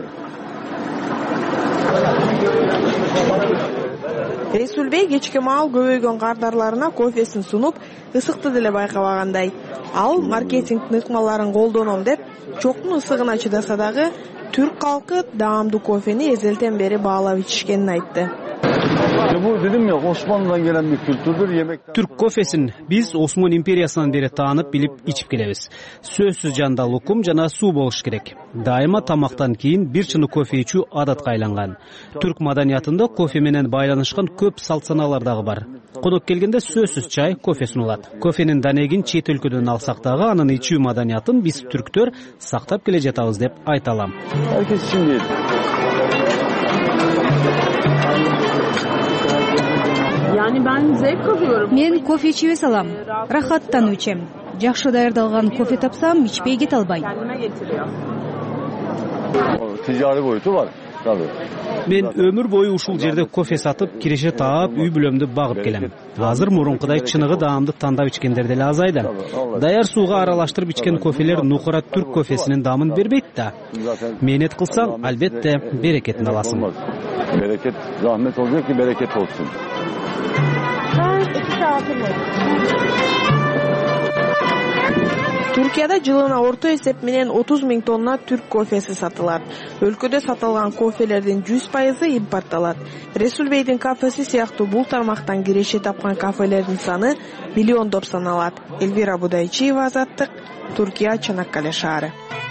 Resulbey кечке маал көбөйгөн кардарларына кофесин сунуп, ысыкты деле байкабагандай. Ал маркетингдин ыкмаларын колдоном деп, чоктун ысыгына чыдаса дагы, түрк калкы даамдуу кофени эзелтен бери баалап ичишкенин айтты. Bu dedim ya Osmanlı'dan gelen bir kültürdür yemekten. Türk kofesин биз Осман империясынан бери таанып билип ичип келебиз. Сөзсүз жанда лукум жана суу болуш керек. Дайыма тамактан кийин бир чыны кофе ичүү адатка айланган. Түрк маданиятында кофе менен байланышкан көп салт санаалар дагы бар. Конок келгенде сөзсүз чай, кофе сунулат. Кофенин данегин чет өлкөдөн алсак дагы анын ичүү маданиятын биз түрктөр сактап келе жатабыз деп айта алам. Herkes için değil. Yani ben zevk alıyorum. Men кофе ичип салам. Рахаттанып ичем. Жакшы даярдалган кофе тапсам, ичпей кете албайм. Ticari boyutu var. Tabii. Мен өмүр бою ушул жерде кофе сатып, киреше таап, үй бүлөмдү багып келем. Азыр мурункудай чыныгы даамды тандап ичкендер деле азайды. Даяр сууга аралаштырып ичкен кофелер нукура түрк кофесинин даамын бербейт да. Мээнет кылсаң, албетте берекетин аласың. Bereket, rahmet olacak ki bereket olsun. Түркияда жылына орто эсеп менен 30 000 тонна түрк кофеси сатылат. Өлкөдө сатылган кофелердин 100% импортталат. Resulbeyдин кафеси сыяктуу бул тармактан киреше тапкан кафелердин саны миллиондоп саналат. Элвира Будайчиева, Азаттык, Түркия, Чанаккале шаары.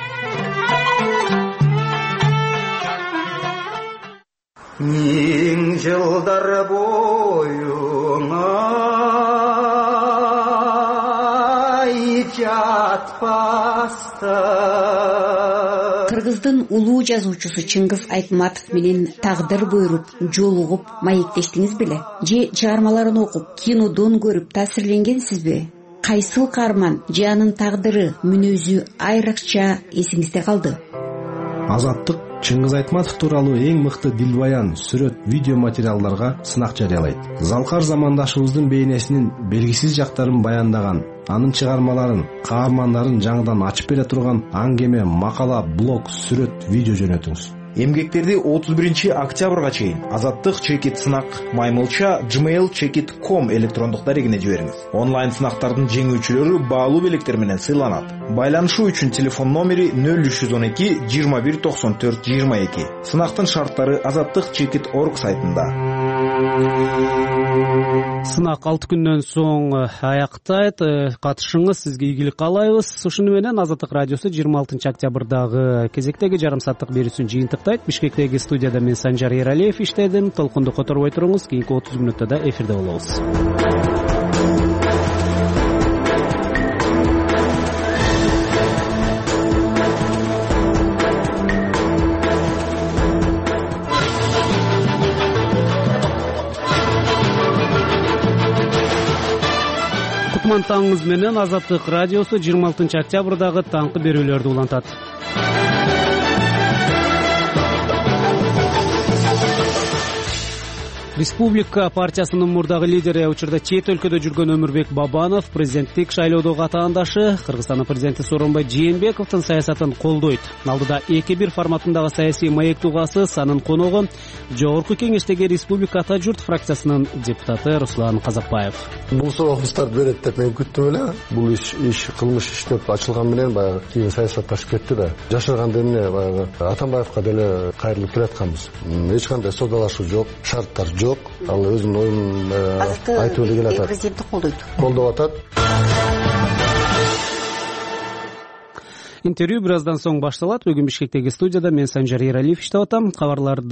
Миң жылдар бойуңа жатпаста. Кыргыздын улуу жазуучусу Чыңгыз Айтматов менен тагдыр буйруп, жолугуп, маектештиңиз беле? Же чыгармаларын окуп, кинодон көрүп таасирленгенсизби? Кайсыл каарман же анын тагдыры, мүнөзү айрыкча эсиңизде калды? Азаттык Чыңгыз Айтматов тууралуу эң мыкты дилбаян, сүрөт, видео материалдарга сынак жарыялайт. Залкар замандашыбыздын бейнесинин белгисиз жактарын баяндаган, анын чыгармаларын, каармандарын жаңыдан ачып бере турган аңгеме, макала, блог, сүрөт, видео жөнөтүңүз. Эмгектерди 31-октябрга чейин azattik@сынак @gmail.com электрондук дарегине жибериңиз. Онлайн сынактардын жеңүүчүлөрү баалуу белектер менен сыйланат. Байланышуу үчүн телефон номери 0312 21 94 22. Сынактын шарттары azattik.org сайтында. Сынак 6 күндөн соң аяктайт. Катышыңыз, сизге ийгилик каалайбыз. Ушуну менен Азаттык радиосу 26 октябрдагы кезектеги жарым сааттык берүүсүн жыйынтыктайт. Бишкектеги студияда мен Санжар Эралиев иштедим. Толкунду которбой туруңуз. Кийинки 30 мүнөттө да эфирде болобуз. Кутман таңыңыз менен Азаттык радиосу 26 октябрдагы таңкы берүүлөрдү улантат. Республика партиясынын мурдагы лидери, учурда чет өлкөдө жүргөн Өмүрбек Бабанов президенттик шайлоодогу атаандашы Кыргызстандын президенти Сооронбай Жээнбековдун саясатын колдойт. Алдыда 2-1 форматындагы саясий маек тугасыз, анын коногу Жогорку Кеңештеги Республика Ата журт фракциясынын депутаты Руслан Казакбаев. Бул суроктар берет деп мен күттүм эле. Бул иш кылмыш иштеп ачылган менен баягы кийин саясатташып кетти да. Жашырганда эмне баягы Атамбаевка деле кайрылып келатканбыз. Эч кандай содалашуу жок, шарттар жок. Ал өзүнүн оюн айтып эле келатат. Президентти колдойт. Колдоп атат. Интервью бир аздан соң башталат. Бүгүн Бишкектеги студияда мен Санжар Эралиев иштеп атам. Кабарлар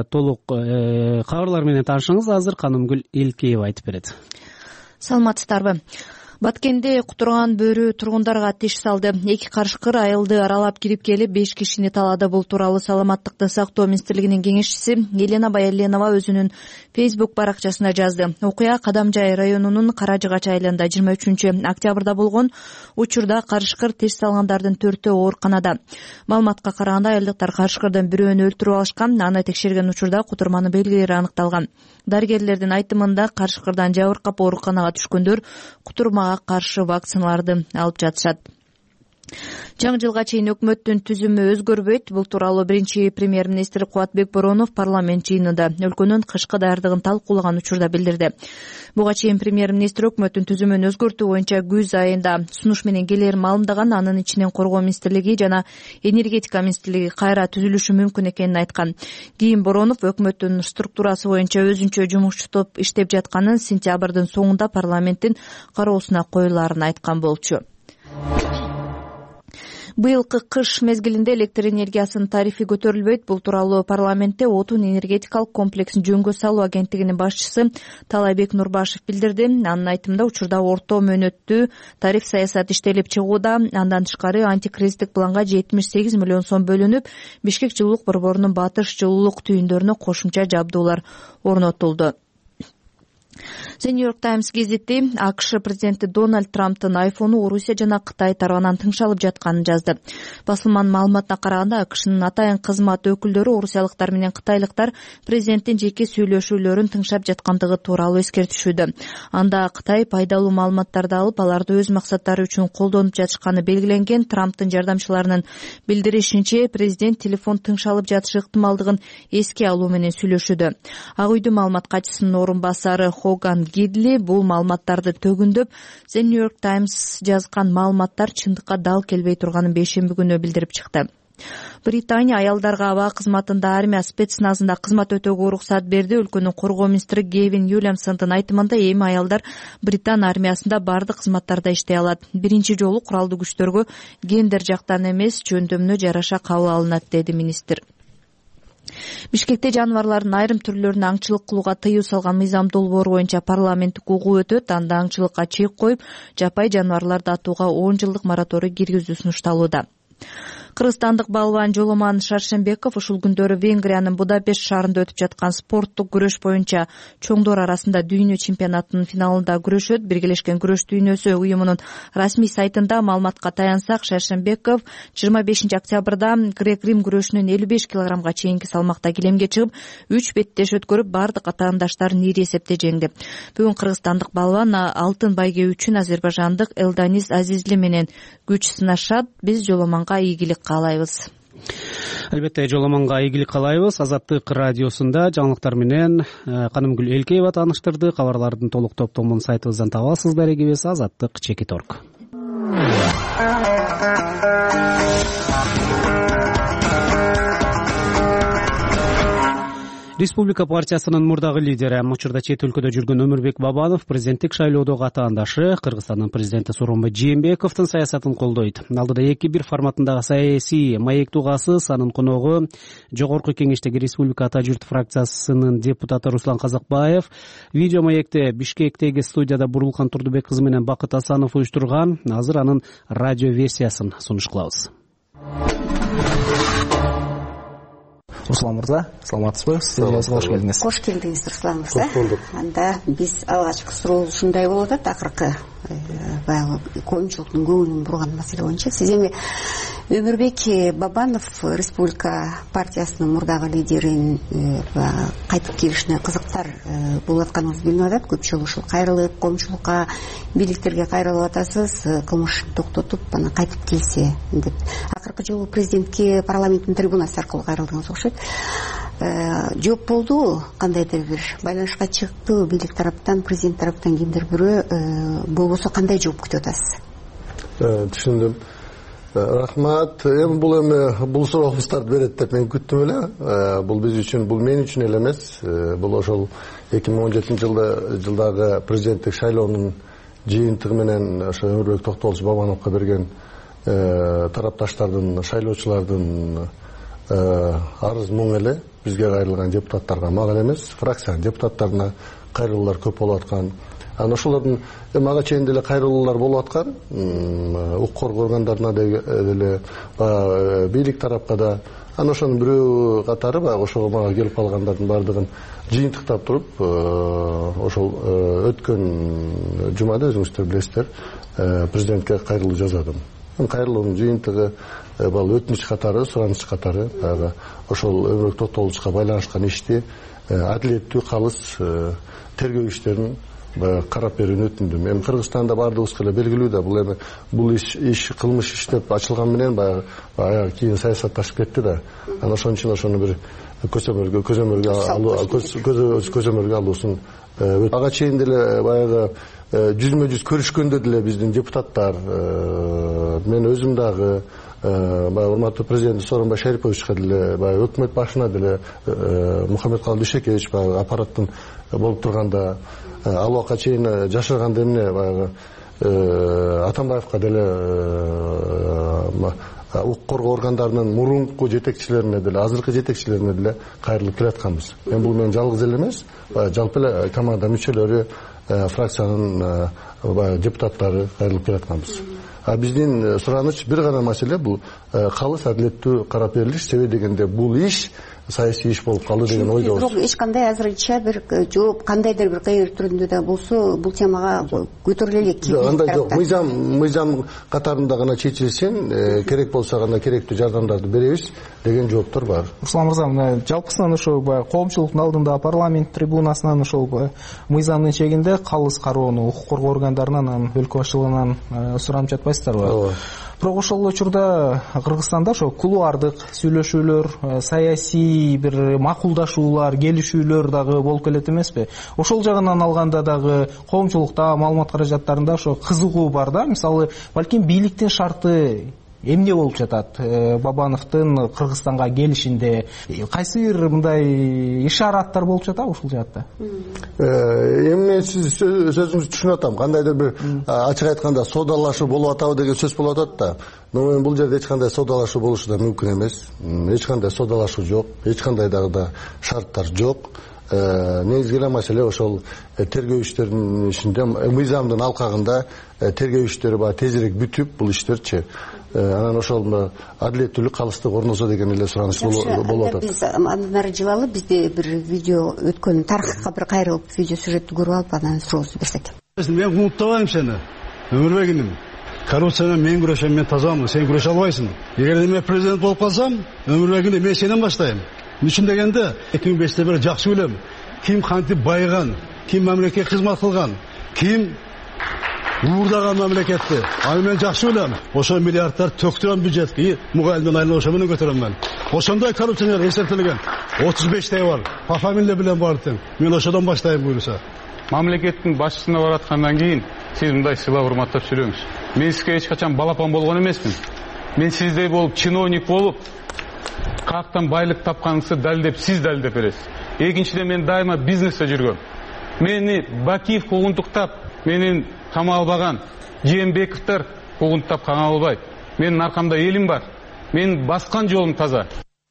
менен таанышыңыз азыр Канымгүл Элкеева айтып берет. Саламатсыздарбы? Баткенде кутурган бөрү тургундарга тиш салды. 2 карышкыр айылды аралап кирип келип 5 кишини талады. Бул тууралуу Саламаттыкты сактоо министрлигинин кеңешчиси Елена Баяленова өзүнүн Facebook баракчасына жазды. Окуя Кадамжай районунун Каражыгач айылында 23 октябрда болгон. Учурда карышкыр тиш салгандардын 4-өө ооруканада. Маалыматка караганда айылдыктар карышкырдын бирөөнү өлтүрүп алышкан. Аны текшерген учурда кутурманын белгилери аныкталган. Дарыгерлердин айтымында карышкырдан жабыркап ооруканага түшкөндөр кутурмага каршы вакциналарды алып жатышат. Жаңы жылга чейин өкмөттүн түзүмү өзгөрбөйт. Бул тууралуу биринчи премьер-министр Кубатбек Боронов парламент жыйынында өлкөнүн кышкы даярдыгын талкуулаган учурда билдирди. Буга чейин премьер-министр өкмөттүн түзүмүн өзгөртүү боюнча күз айында сунуш менен келерин маалымдаган. Анын ичинен коргоо министрлиги жана энергетика министрлиги кайра түзүлүшү мүмкүн экенин айткан. Кийин Боронов өкмөттүн структурасы боюнча өзүнчө жумушчутуп иштеп жатканын сентябрдын соңунда парламенттин кароосуна коюлаарын айткан болчу. Быйылкы кыш мезгилинде электр энергиясынын тарифи көтөрүлбөйт. Бул тууралуу парламентте отун энергетикалык комплексин жөнгө салуу агенттигинин башчысы Талайбек Нурбашев билдирди. Анын айтымында учурда орто мөөнөттүү тариф саясаты иштелип чыгууда. Андан тышкары антикризистик планга 78 миллион сом бөлүнүп, Бишкек жылуулук борборунун батыш жылуулук түйүндөрүнө кошумча жабдуулар орнотулду. The New York Times гезити АКШ президенти Дональд Трамптын айфону Орусия жана Кытай тарабынан тыңшалып жатканын жазды. Басылманын маалыматына караганда АКШнын атайын кызмат өкүлдөрү орусиялыктар менен кытайлыктар президенттин жеке сүйлөшүүлөрүн тыңшап жаткандыгы тууралуу эскертишүүдө. Анда Кытай пайдалуу маалыматтарды алып, аларды өз максаттары үчүн колдонуп жатышканы белгиленген. Трамптын жардамчыларынын билдиришинче, президент телефон тыңшалып жатышы ыктымалдыгын эске алуу менен сүйлөшүүдө. Ак үйдүн маалымат катчысынын орун басары Хоган Гидли бул маалыматтарды төгүндөп, The New York Times жазган маалыматтар чындыкка дал келбей турганын бейшемби күнү билдирип чыкты. Британия аялдарга аба кызматында армия спецназында кызмат өтөөгө уруксат берди. Өлкөнүн коргоо министри Гевин Уильямсондун айтымында эми аялдар Британ армиясында бардык кызматтарда иштей алат. Биринчи жолу куралдуу күчтөргө гендер жактан эмес, жөндөмүнө жараша кабыл алынат, деди министр. Бишкекте жаныбарлардын айрым түрлөрүнө аңчылык кылууга тыюу салган мыйзам долбоору боюнча парламенттик угуу өтөт. Анда аңчылыкка чек коюп, жапай жаныбарларды атууга 10 жылдык мораторий киргизүү сунушталууда. Кыргызстандык балбан Жоломан Шаршембеков ушул күндөрү Венгриянын Будапешт шаарында өтүп жаткан спорттук күрөш боюнча чоңдор арасында дүйнө чемпионатынын финалында күрөшөт. Биргелешкен күрөш дүйнөсү уюмунун расмий сайтында маалыматка таянсак, Шаршембеков 25 октябрда грек-рим күрөшүнүн 55 килограммга чейинки салмакта килемге чыгып, 3 беттеш өткөрүп, бардык атаандаштарын ийри эсепте жеңди. Бүгүн кыргызстандык балбан алтын байге үчүн азербайжандык Элданис Азизли менен күч сынашат. Биз Жоломанга ийгилик каалайбыз. Албетте жоламанга ийгилик каалайбыз. Азаттык радиосунда жаңылыктар менен Канымгүл Элкеева тааныштырды. Кабарлардын толук топтомун сайтыбыздан табасыз. Дарегибиз azattik.org. Республика партиясынын мурдагы лидери, учурда чет өлкөдө жүргөн Өмүрбек Бабанов президенттик шайлоодогу атаандашы Кыргызстандын президенти Сооронбай Жээнбековдун саясатын колдойт. Алдыда 2-1 форматындагы саясий маек тугасыз, анын коногу Жогорку Кеңештеги Республика Ата журт фракциясынын депутаты Руслан Казакбаев. Видео маекти Бишкектеги студияда Бурулкан Турдубек кызы менен Бакыт Асанов уюштурган. Азыр анын радио версиясын сунуш кылабыз. Руслан мырза, саламатсызбы? Студиябызга кош келдиңиз. Кош келдиңиз, Руслан мырза. Анда биз алгачкы суроо ушундай болуп атат, акыркы баягы коомчулуктун көңүлүн бурган маселе боюнча. Сиз эми Өмүрбек Бабанов Республика партиясынын мурдагы лидерин кайтып келишине кызыктар болуп атканыңыз билинип атат. Көп жолу ушул кайрылып, коомчулукка, бийликтерге кайрылып атасыз, кылмыш токтотуп, анан кайтып келсе деп. Акыркы жолу президентке парламенттин трибунасы аркылуу кайрылдыңыз окшойт. Жооп болду, кандайдыр бир байланышка чыкты бийлик тараптан, президент тараптан кимдир бирөө, болбосо кандай жооп күтүп атасыз? Түшүндүм. Рахмат. Бул суроолорду берет деп мен күттүм эле. Бул биз үчүн, бул мен үчүн эле эмес. Бул ошол 2017-жылдагы президенттик шайлоонун жыйынтыгы менен ошо Өмүрбек Токтогулович Бабановго берген тарапташтардын, шайлоочулардын арыз муң эле. Бизге кайрылган депутаттарга, мага эмес, фракциянын депутаттарына кайрылуулар көп болуп аткан. Анан ошолордун мага чейин деле кайрылуулар болуп аткан. Укук коргоо органдарына деле, бийлик тарапка да. Анан ошонун бирөө катары баягы ошого мага келип калгандардын баардыгын жыйынтыктап туруп, ошол өткөн жумада өзүңүздөр билесиздер, президентке кайрылуу жаздым. Кайрылуунун жыйынтыгы өтүнүч катары, сураныч катары, баягы ошол Өмүрбек Токтогуловичка байланышкан ишти адилеттүү, калыс тергөө иштерин карап берүүнү өтүндүм. Эми Кыргызстанда баардыгыбызга эле белгилүү да, бул иш кылмыш иш деп ачылган менен баягы кийин саясатташып кетти да. Анан ошон үчүн ошону бир көзөмөлгө алуусун ага чейин деле баягы жүзмө-жүз көрүшкөндө деле биздин депутаттар, мен өзүм дагы урматтуу президент Сооронбай Шариповичке деле, өкмөт башына деле Мухаммедкалый Дүйшөкевич аппараттын болуп турганда, ал убакка чейин жашырганда эмне баягы Атамбаевка деле, укук коргоо органдарынын мурунку жетекчилерине деле, азыркы жетекчилерине деле кайрылып келатканбыз. Бул менен жалгыз эле эмес, жалпы эле команда мүчөлөрү, фракциянын депутаттары кайрылып келатканбыз. Биздин сураныч бир гана маселе, бул калыс адилеттүү карап берилиш, себеби дегенде бул иш саясий иш болуп калды деген ойдобуз. Бирок эч кандай азырынча бир жооп кандайдыр бир кайыр түрүндө да болсо бул темага көтөрүлө элек. Андай жок, мыйзам катарында гана чечилсин, керек болсо гана керектүү жардамдарды беребиз деген жооптор бар. Руслан мырза, мына жалпысынан ошо коомчулуктун алдында парламент трибунасынан ошол мыйзамдын чегинде калыс кароону укук коргоо органдарынан, өлкө башчылыгынан суранып жатпайсыздарбы? Бирок ошол учурда Кыргызстанда ошо кулуардык сүйлөшүүлөр, саясий бир макулдашуулар, келишүүлөр дагы болуп келет эмеспи? Ошол жагынан алганда дагы коомчулукта маалымат каражаттарында ошо кызыгуу бар да. Мисалы, балким бийликтин шарты эмне болуп жатат? Бабановдун Кыргызстанга келишинде кайсы бир мындай ишараттар болуп жатабы ушул жаатта? Эми сиз сөзүңүздү түшүнүп атам. Кандайдыр бир ачык айтканда содалашуу болуп атабы деген сөз болуп атат да. Но бул жерде эч кандай содалашуу болушу да мүмкүн эмес. Эч кандай содалашуу жок, эч кандай дагы да шарттар жок. Негизги эле маселе ошол тергөө иштеринин ичинде, мыйзамдын алкагында тергөө иштери тезирээк бүтүп, бул иштерчи анан ошол адилеттүүлүк, калыстык орносо деген эле сураныч болуп атат. Биз андан ары жылалы, бизде бир видео өткөн тарыхка бир кайрылып видео сюжеттти көрүп алып анан сурообузду берсек. Мен кумуктабайм сени, Өмүрбегим. Коррупция менен мен күрөшөм, мен тазамын, сен күрөшө албайсың. Эгерде мен президент болуп калсам, Өмүрбегим, мен сенен баштайм. Үчүн дегенде 2005-те бир жакшы билем. Ким кантип байыган, ким мамлекетке кызмат кылган, ким уурдаган мамлекетти. Аны мен жакшы билем. Ошо миллиардтар төктүрөн бюджетти мугалимдин айына ошо менен көтөрөм мен. Ошондой коррупционер эсептелген 35 бар. Пафамиле билен бар тең. Мен ошодон баштайм буюрса. Мамлекеттин башчысына бараткандан кийин сиз мындай сыйлап урматтап сүйлөңүз. Мен сизге эч качан балапан болгон эмесмин. Мен сиздей болуп, чиновник болуп, каяктан байлык тапканыңызды далилдеп, сиз далилдеп бересиз. Экинчиден, мен дайыма бизнесте жүргөм. Мени Бакиев куугунтуктап, менин камалбаган Жээнбековдор куугунтуктап камалбайт. Менин аркамда элим бар. Мен баскан жолум таза.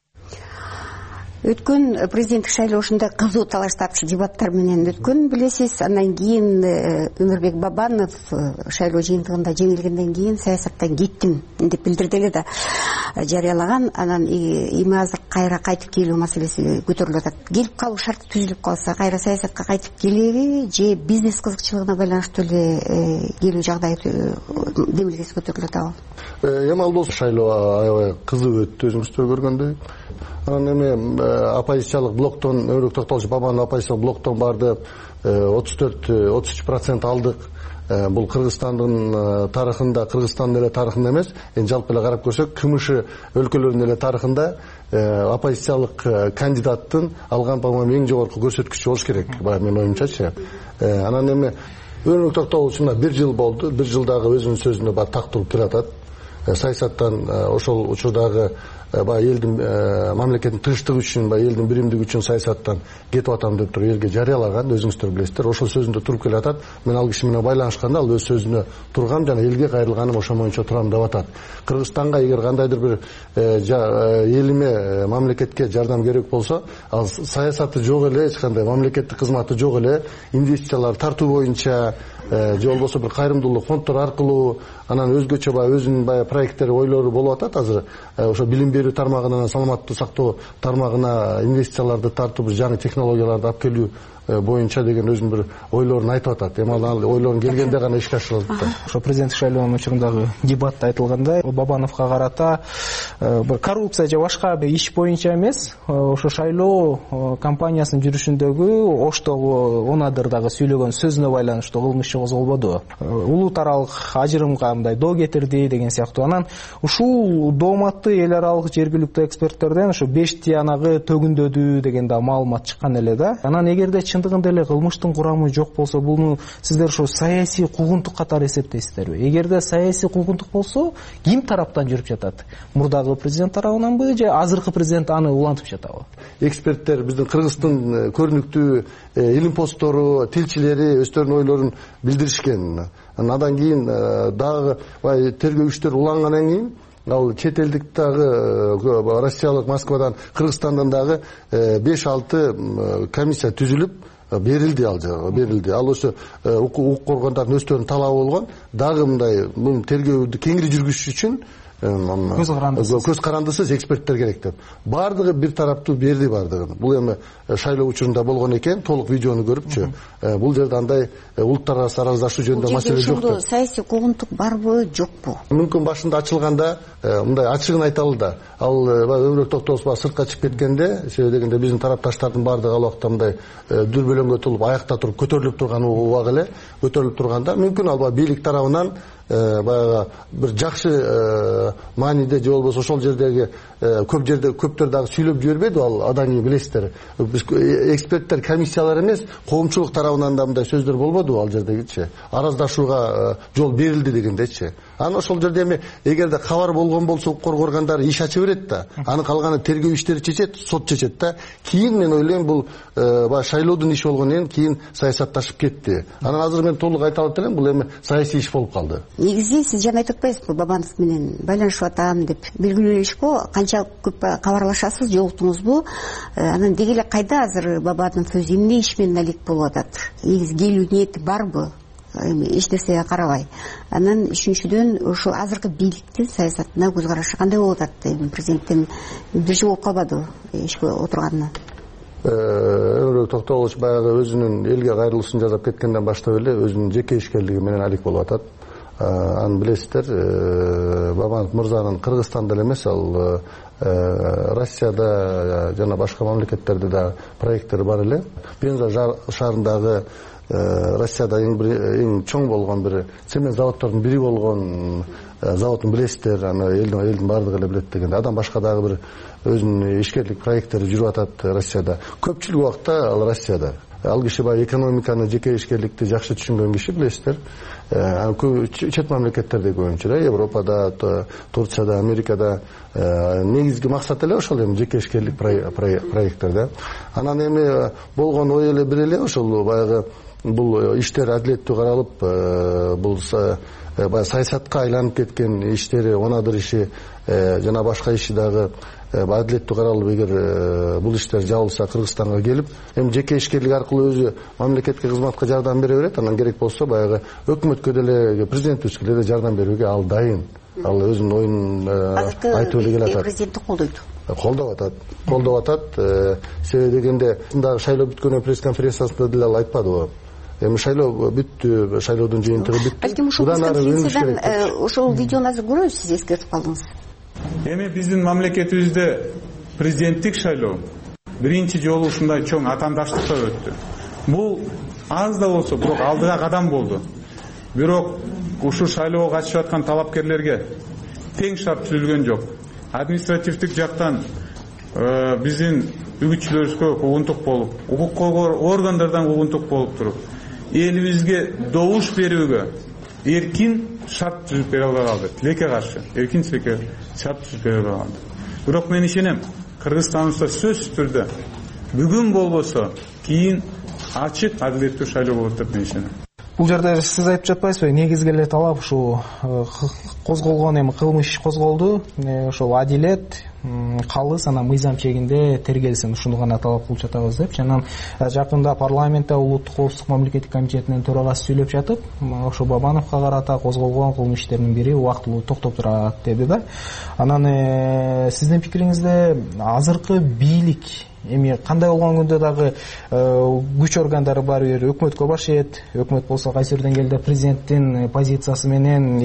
Өткөн президенттик шайлоо ушундай кызуу талаш тапчы дебаттар менен өткөн, билесиз. Андан кийин Өмүрбек Бабанов шайлоо жыйынтыгында жеңилгенден кийин саясаттан кеттим деп билдирди эле да жарыялаган. Анан эми азыр кайра кайтып келүү маселеси көтөрүлүп атат. Келип калуу шарты түзүлүп калса, кайра саясатка кайтып келеби же бизнес кызыкчылыгына байланыштуу эле келүү жагдайы демилгеси көтөрүлүп атабы? Эми ал болсо шайлоо аябай кызуу өттү, өзүңүздөр көргөндөй. Анан эми оппозициялык блоктон, Өмүрбек Токтогулович Бабанов оппозициялык блоктон барды 34-33% алдык. Бул Кыргызстандын тарыхында, Кыргызстандын эле тарыхында эмес, жалпы эле карап көрсөк, КМШ өлкөлөрүнүн эле тарыхында оппозициялык кандидаттын алган, по-моему, эң жогорку көрсөткүчү болуш керек, менин оюмчачы. Анан эми Өмүрбек Токтогулович 1 жыл болду, 1 жылдагы өзүнүн сөзүнө бар так туруп келатат. Саясаттан ошол учурдагы элдин мамлекеттин тынчтыгы үчүн, элдин биримдиги үчүн саясаттан кетип атам деп туруп элге жарыялаган, өзүңүздөр билесиздер. Ошол сөзүндө туруп келатат. Мен ал киши менен байланышканда ал өз сөзүнө тургам жана элге кайрылганым ошо боюнча турам деп атат. Кыргызстанга эгер кандайдыр бир элиме, мамлекетке жардам керек болсо, ал саясаты жок эле, эч кандай мамлекеттик кызматы жок эле, инвестициялар тартуу боюнча же болбосо бир кайрымдуулук фонддор аркылуу, анан өзгөчө өзүнүн проекттери, ойлору болуп атат. Азыр ошо билим берүү тармагынан саламаттуу сактоо тармагына инвестицияларды тартып, жаңы технологияларды алып келүү боюнча деген өзүнүн бир ойлорун айтып атат. Эми ал ойлорун келгенде гана ишке ашырылат. Ошо президенттик шайлоонун учурундагы дебатта айтылгандай, Бабановго карата бир коррупция же башка бир иш боюнча эмес, ошо шайлоо кампаниясынын жүрүшүндөгү оштогу Онадырдагы сүйлөгөн сөзүнө байланыштуу кылмыш иши козголбоду. Улуу таралык ажырымга мындай доо кетирди деген сыяктуу. Анан ушул дооматты эл аралык жергиликтүү эксперттерден ошо 5 тиянагы төгүндөдү деген да маалымат чыккан эле да. Анан эгерде чындыгында эле кылмыштын курамы жок болсо, буну сиздер ошо саясий куугунтук катары эсептейсиздерби? Эгерде саясий куугунтук болсо, ким тараптан жүрүп жатат? Мурдагы президент тарабынанбы же азыркы президент аны улантып жатабы? Эксперттер, биздин Кыргыздын көрүнүктүү илимпоздору, тилчилери өздөрүнүн ойлорун билдиришкен. Андан кийин дагы тергөө күчтөр улангандан кийин ал чет элдик дагы Россиялык Москвадан, Кыргызстандан дагы 5-6 комиссия түзүлүп берилди, ал жагы берилди. Ал ошо укук коргондордун өздөрүнүн талабы болгон. Дагы мындай тергөөдү кеңири жүргүзүш үчүн көз карандысыз эксперттер керек деп. Бардыгы бир тараптуу берди бардыгын. Бул эми шайлоо учурунда болгон экен, толук видеону көрүпчү. Бул жерде андай улуттар арасы араздашуу жөнүндө маселе жок. Ошондо саясий куугунтук барбы, жокпу? Мүмкүн башында ачылганда мындай ачыгын айталы да. Ал Өмүрбек Токтогулович сыртка чыгып кеткенде, себеби дегенде биздин тарапташтардын бардыгы ал убакта мындай дүрбөлөңгө толуп аякта туруп көтөрүлүп турган убак эле, көтөрүлүп турганда мүмкүн ал бийлик тарабынан баягы бир жакшы мааниде же болбосо ошол жердеги көптөр дагы сүйлөп жибербеди ал адани, билесиздер. Биз эксперттер, комиссиялар эмес, коомчулук тарабынан да мындай сөздөр болбоду ал жердегичи. Араздашууга жол берилди дегендечи. Анан ошол жерде эми эгерде кабар болгон болсо укук органдары иш ача берет да. Анын калганы тергөө иштери чечет, сот чечет да. Кийин мен ойлойм бул шайлоодун иши болгондон кийин саясатташып кетти. Анан азыр мен толук айта алат элем, бул эми саясий иш болуп калды. Негизи сиз жана айтып атпайсызбы, Бабанов менен байланышып атам деп? Белгилүү иш го, канчалык көп кабарлашасыз, жолуктуңузбу? Анан деги эле кайда азыр Бабанов өзү эмне иш менен алек болуп атат? Негизи келүү ниети барбы? Эч нерсеге карабай. Анан үчүнчүдөн ошо азыркы бийликтин саясатына көз карашы кандай болуп атат? Президенттин бир жыл болуп калбады ишке отурганына. Өмүрбек Токтогулович баягы өзүнүн элге кайрылышын жасап кеткенден баштап эле өзүнүн жеке ишкерлиги менен алек болуп атат. Аны билесиздер, Бабанов мырзанын Кыргызстанда эле эмес, ал Россияда жана башка мамлекеттерде да проекттер бар эле. Пенза шаарындагы Россияда эң чоң болгон бир цемент заводдордун бири болгон заводун билесиздер, аны элдин баардыгы эле билет дегенде. Адам башка дагы бир өзүнүн ишкерлик проекттери жүрүп атат Россияда. Көпчүлүк убакта ал Россияда. Ал киши баягы экономиканы, жеке ишкерликти жакшы түшүнгөн киши, билесиздер. Чет мамлекеттерде көбүнчө, Европада, Турцияда, Америкада негизги максат эле ошол эми жеке ишкерлик проекттерде. Анан эми болгон ой эле бир эле ошол баягы бул иштер адилеттүү каралып, бул баягы саясатка айланып кеткен иштери, онадыр иши жана башка иши дагы адилеттүү каралып, эгер бул иштер жабылса Кыргызстанга келип, эми жеке ишкерлик аркылуу өзү мамлекетке кызматка жардам бере берет. Анан керек болсо баягы өкмөткө деле, президентибизге деле жардам берүүгө ал дайын. Ал өзүнүн оюн айтып эле келатат. Президентти колдойт. Колдоп атат. Себеби дегенде мындагы шайлоо бүткөнү пресс-конференциясында деле ал айтпадыбы? Эми шайлоо бүттү, шайлоодун жыйынтыгы бүттү. Балким ушул пресс-конференциядан ошол видеону азыр көрөбүз, сиз эскертип калдыңыз. Эми биздин мамлекетибизде президенттик шайлоо биринчи жолу ушундай чоң атаандаштыкта өттү. Бул аз да болсо бирок алдыга кадам болду. Бирок ушул шайлоого катышып аткан талапкерлерге тең шарт түзүлгөн жок. Административдик жактан биздин үгүтчүлөрүбүзгө угунтук болуп, укук органдардан угунтук болуп туруп, элибизге добуш берүүгө эркин шарт түзүп бере албай калды. Тилекке каршы эркин шарт түзүп бере албай калды. Бирок мен ишенем, Кыргызстаныбызда сөзсүз түрдө бүгүн болбосо кийин ачык адилеттүү шайлоо болот деп мен ишенем. Бул жерде сиз айтып жатпайсызбы, негизги эле талап ушул козголгон эми кылмыш козголду, ошол адилет, калыс, анан мыйзам чегинде тергелсин, ушуну гана талап кылып жатабыз деп. Анан жакында парламентте улуттук коопсуздук мамлекеттик комитетинин төрагасы сүйлөп жатып, ошо Бабановго карата козголгон кылмыш иштердин бири убактылуу токтоп турат деди да. Анан сиздин пикириңизде азыркы бийлик эми кандай болгон күндө дагы күч органдары бар, өкмөткө баш ийет, өкмөт болсо кайсы бир деңгээлде президенттин позициясы менен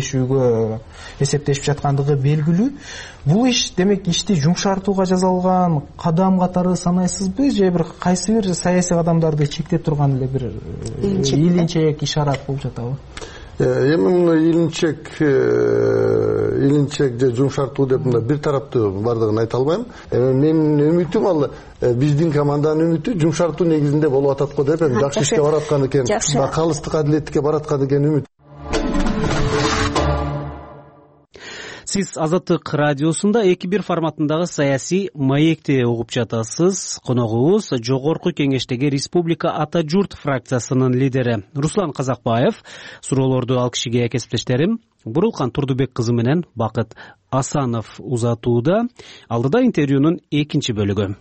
эсептешип жаткандыгы белгилүү. Бул иш демек ишти жумшартууга жасалган кадам катары санайсызбы, же бир кайсы бир саясий кадамдарды чектеп турган эле бир илинчек ишарат болуп жатабы? Эми мына илинчек же жумшартуу деп мына бир тараптуу бардыгын айта албайм. Менин үмүтүм ал биздин команданын үмүтү жумшартуу негизинде болуп атат го деп, эми жакшы ишке бараткан экен, калыстык адилеттикке бараткан экен үмүт. Сиз Азаттык радиосунда 2-1 форматындагы саясий маекти угуп жатасыз. Коногубуз Жогорку Кеңештеги Республика Ата журт фракциясынын лидери Руслан Казакбаев. Суроолорду ал кишиге кесиптештерим Бурулкан Турдубек кызы менен Бакыт Асанов узатууда. Алдыда интервьюнун экинчи бөлүгү.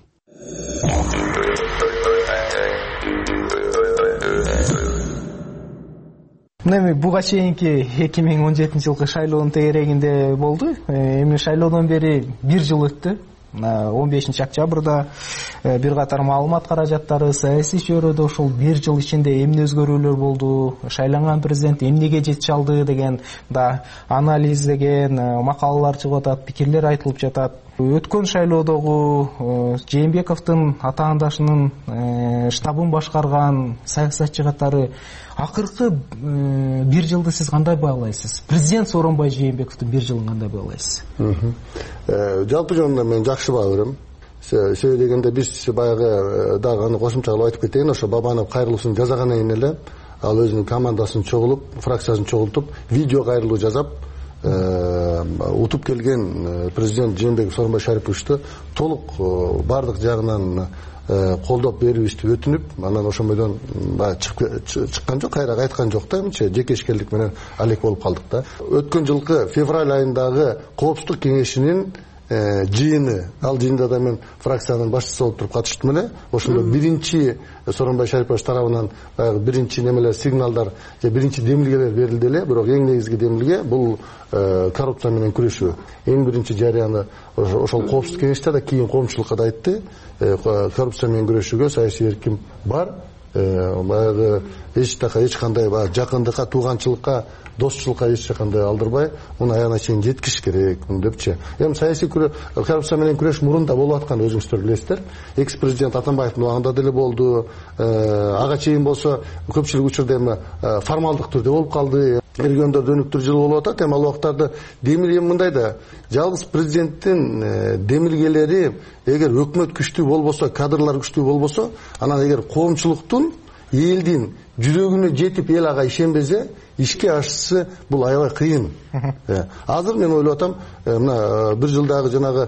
Эми буга чейинки 2017-жылкы шайлоонун тегерегинде болду. Эми шайлоодон бери 1 жыл өттү. 15-октябрда бир катар маалымат каражаттары саясий чөйрөдө ошол 1 жыл ичинде эмне өзгөрүүлөр болду, шайланган президент эмнеге жетише алды деген да анализ деген макалалар чыгып атат, пикирлер айтылып жатат. Өткөн шайлоодогу Жээнбековдун атаандашынын штабын башкарган саясатчы катары акыркы 1 жылды сиз кандай баалайсыз? Президент Сооронбай Жээнбековдун 1 жылын кандай баалайсыз? Жалпы жөнүндө мен жакшы баа берем. Себеби дегенде биз баягы дагы аны кошумча кылып айтып кетейин, ошо Бабанов кайрылуусун жасагандан кийин эле ал өзүнүн командасын чогулуп, фракциясын чогултуп, видео кайрылуу жасап, утуп келген президент Жээнбеков Сооронбай Шариповичти толук бардык жагынан колдоп берүүбүздү өтүнүп, анан ошондон чыккан жок, кайра кайткан жок да, эмче жеке ишкерлик менен алек болуп калдык да. Өткөн жылкы февраль айындагы коопсуздук кеңешинин жыйыны, ал жыйында да мен фракциянын башчысы болуп туруп катыштым эле. Ошондо биринчи Сооронбай Шарипович тарабынан биринчи немелер, сигналдар же биринчи демилгелер берилди эле, бирок эң негизги демилге бул коррупция менен күрөшүү. Эң биринчи жарыяны ошол коопсуздук кеңеште да, кийин коомчулукка да айтты. Коррупция менен күрөшүүгө саясий эркин бар, баягы эч кандай баягы жакындыкка, тууганчылыкка, достчулукка эч кандай алдырбай, муну аягына чейин жеткиш керек депчи. Эми саясий коррупция менен күрөш мурун да болуп аткан, өзүңүздөр билесиздер. Экс-президент Атамбаевдин убагында деле болду. Ага чейин болсо көпчүлүк учурда эми формалдык түрдө болуп калды. Региондордо өнүктүр жыл болуп атат. Эми ал убактарда демилген мындай да, жалгыз президенттин демилгелери эгер өкмөт күчтүү болбосо, кадрлар күчтүү болбосо, анан эгер коомчулуктун, элдин жүрөгүнө жетип эл ага ишенбесе, ишке ашысы бул аябай кыйын. Азыр мен ойлоп атам, мына бир жылдагы жанагы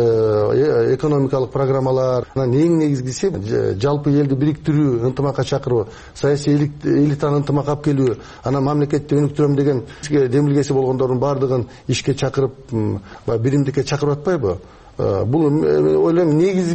экономикалык программалар, эң негизгиси жалпы элди бириктирүү, ынтымакка чакыруу, саясий элитаны ынтымакка алып келүү, анан мамлекетти өнүктүрөм деген демилгеси болгондордун баардыгын ишке чакырып, биримдикке чакырып атпайбы? Бул ойлойм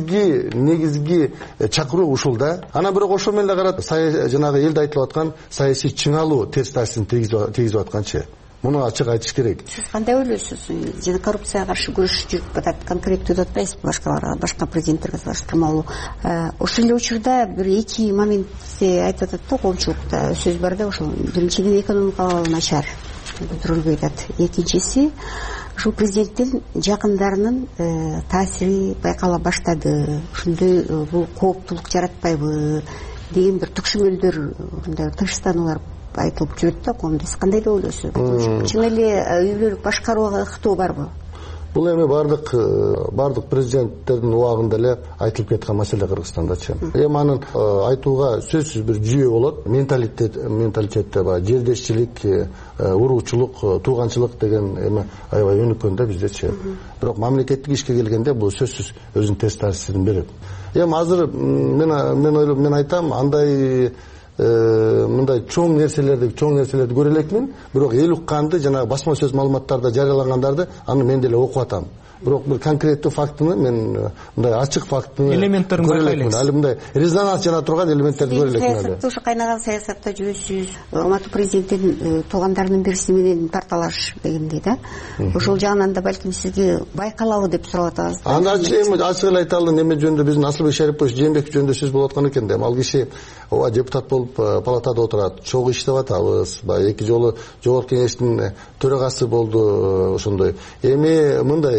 негизги чакыруу ушул да. Анан бирок ошол менен эле карат, жанагы элде айтылып аткан саясий чыңалуу терс таасирин тийгизип атканчы. Муну ачык айтыш керек. Сиз кандай ойлойсуз? Жана коррупцияга каршы күрөш жүрүп атат, конкреттүү деп атпайсызбы, башка президенттерге салыштырмалуу. Ошол эле учурда бир эки моментти айтып атат да, коомчулукта сөз бар да, ошол биринчиден экономикалык начар көтөрүлбөй атат. Экинчиси ушул президенттин жакындарынын таасири байкала баштады. Ошондой бул кооптулук жаратпайбы деген бир түшүнүүлдөр, мындай тынчтануулар айтылып жүрөт да коомдо. Сиз кандай деп ойлойсуз? Чын эле үй бүлөлүк башкарууга ыктоо барбы? Бул эми бардык президенттердин убагында эле айтылып кеткен маселе Кыргызстандачы. Эми анын айтууга сөзсүз бир жүйө болот. Менталитетте жердешчилик, уруучулук, тууганчылык деген эми аябай өнүккөн да биздечи. Бирок мамлекеттик ишке келгенде бул сөзсүз өзүнүн терс таасирин берет. Эми азыр мен айтам, андай мындай чоң нерселерди көрө элекмин, бирок эл укканды, жана басма сөз маалыматтарда жарыялангандарды аны мен деле окуп атам. Бирок бир конкреттүү фактыны мен мындай ачык фактыны элементтерин көрө элекмин. Али мындай резонанс жана турган элементтерди көрө элекмин. Саясатта ушу кайнаган саясатта жүрөсүз. Алматы президенттин туугандарынын бириси менен парталаш дегендей да. Ошол жагынан да балким сизге байкалабы деп сурап атабыз. Аны ачык эле айта алдым, эме жөнүндө биздин Асылбек Шарипович Жээнбеков жөнүндө сөз болуп аткан экен да. Ал киши депутат болуп палатада отурат, чогуу иштеп атабыз. Эки жолу жогорку кеңештин төрагасы болду ошондой. Эми мындай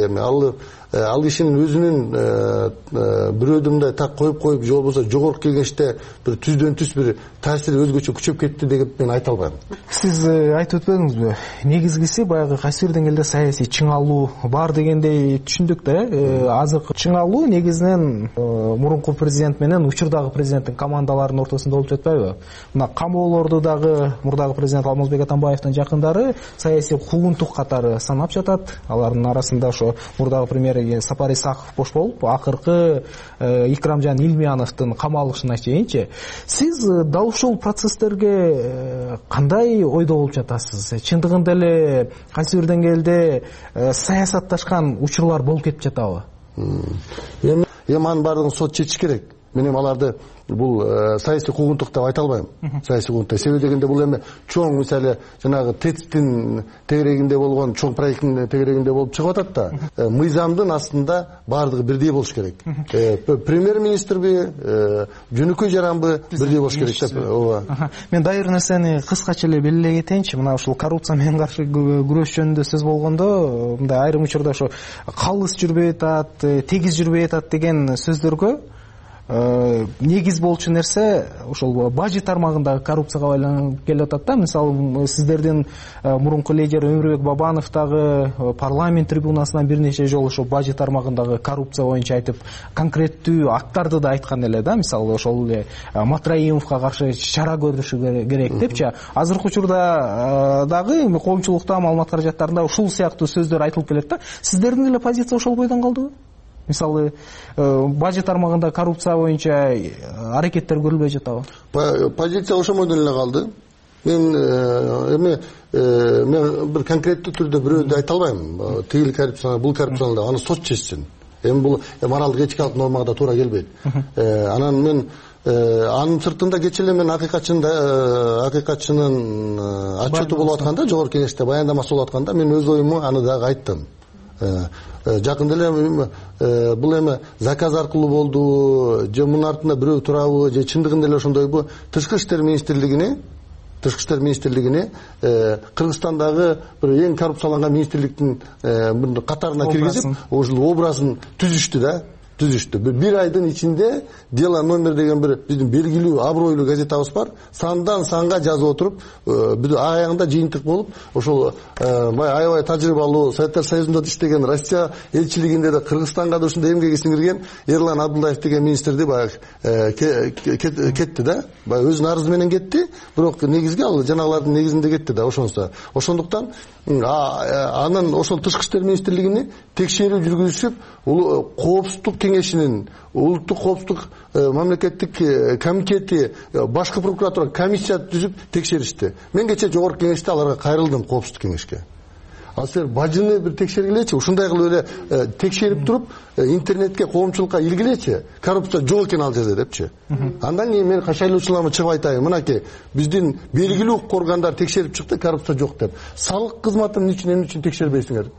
ал кишинин өзүнүн бирөөдү мындай так коюп же болбосо жогорку кеңеште бир түздөн түз бир таасири өзгөчө күчөп кетти деп мен айта албайм. Сиз айтып өтпөдүңүзбү? Негизгиси баягы кайсы бир деңгээлде саясий чыңалуу бар дегендей түшүндүк да. Азыр чыңалуу негизинен мурунку президент менен учурдагы президенттин командаларынын ортосунда болуп жатпайбы? Мына камоолорду дагы мурдагы президент Алмазбек Атамбаевдин жакындары саясий куугунтук катары санап жатат. Алардын арасында ошо мурдагы премьер Сапар Исаков бош болуп, акыркы Икрамжан Илмияновдун камалышына чейинчи. Сиз дал ушул процесстерге кандай ойдо болуп жатасыз? Чындыгында эле кайсы бир деңгээлде саясатташкан учурлар болуп кетип жатабы? Эми анын баардыгын сот чечиш керек. Мен аларды бул саясий куугунтук деп айта албайм. Саясий куугунтук себеби дегенде бул эми чоң мисалы жанагы ТЭЦтин тегерегинде болгон чоң проекттин тегерегинде болуп чыгып атат да. Мыйзамдын астында баардыгы бирдей болуш керек. Премьер-министрби, жөнөкөй жаранбы бирдей болуш керек деп. Ооба. Мен дайыр нерсени кыскача эле белгилей кетейинчи. Мына ушул коррупция менен каршы күрөш жөнүндө сөз болгондо, мындай айрым учурда ошо калыс жүрбөй атат, тегиз жүрбөй атат деген сөздөргө негиз болчу нерсе ошол бажы тармагындагы коррупцияга байланып келип атат да. Мисалы сиздердин мурунку лидер Өмүрбек Бабанов дагы парламент трибунасынан бир нече жолу ошол бажы тармагындагы коррупция боюнча айтып, конкреттүү актарды да айткан эле да. Мисалы ошол эле Матраимовго каршы чара көрүшү керек депчи. Азыркы учурда дагы коомчулукта маалымат каражаттарында ушул сыяктуу сөздөр айтылып келет да. Сиздердин эле позиция ошол бойдон калдыбы? Мисалы, бажы тармагында коррупция боюнча аракеттер көрүлбөй жатабы? Позиция ошол бойдон эле калды. Мен бир конкреттүү түрдө бирөөдү айта албайм. Тигил коррупция, бул коррупция, аны сот чечсин. Эми бул моралдык этикалык нормага да туура келбейт. Анан мен анын сыртында кечээ эле мен акыйкатчынын отчету болуп атканда, жогорку кеңеште баяндамасы болуп атканда, мен өз оюму аны дагы айттым. Жакында эле бул эми заказ аркылуу болду же мунун артында бирөө турабы же чындыгында эле ошондойбу Тышкы иштер министрлигине Кыргызстандагы бир эң коррупцияланган министрликтин катарына киргизип ушул образын түзүштү. Bir айдын ичинде «Дело номер» деген бир биздин белгилүү абройлуу газетабыз бар. Сандан санга жазып отуруп, аягында жыйынтык болуп, ошол аябай тажрыйбалуу Советтер Союзунда иштеген Россия элчилигинде да Кыргызстанга да ушундай эмгеги сиңирген Эрлан Абдуллаев деген министрди кетти да. Өзүнүн арызы менен кетти, бирок негизги ал жанагылардын негизинде кетти да ошонсо. Ошондуктан анын ошол Тышкы иштер министрлигине текшерүү жүргүзүшүп, коопсуздук кеңешинин, улуттук коопсуздук мамлекеттик комитети, башкы прокуратура комиссия түзүп текшеришти. Мен кечээ жогорку кеңеште аларга кайрылдым, коопсуздук кеңешке. Ал силер бажыны бир текшергилечи, ушундай кылып эле текшерип туруп, интернетке, коомчулукка илгилечи, коррупция жок экен ал жерде депчи. Андан кийин мен кашайлоочуларыма чыгып айтайын, мынакей, биздин белгилүү укук органдар текшерип чыкты, коррупция жок деп. Салык кызматын эмне үчүн текшербейсиңер?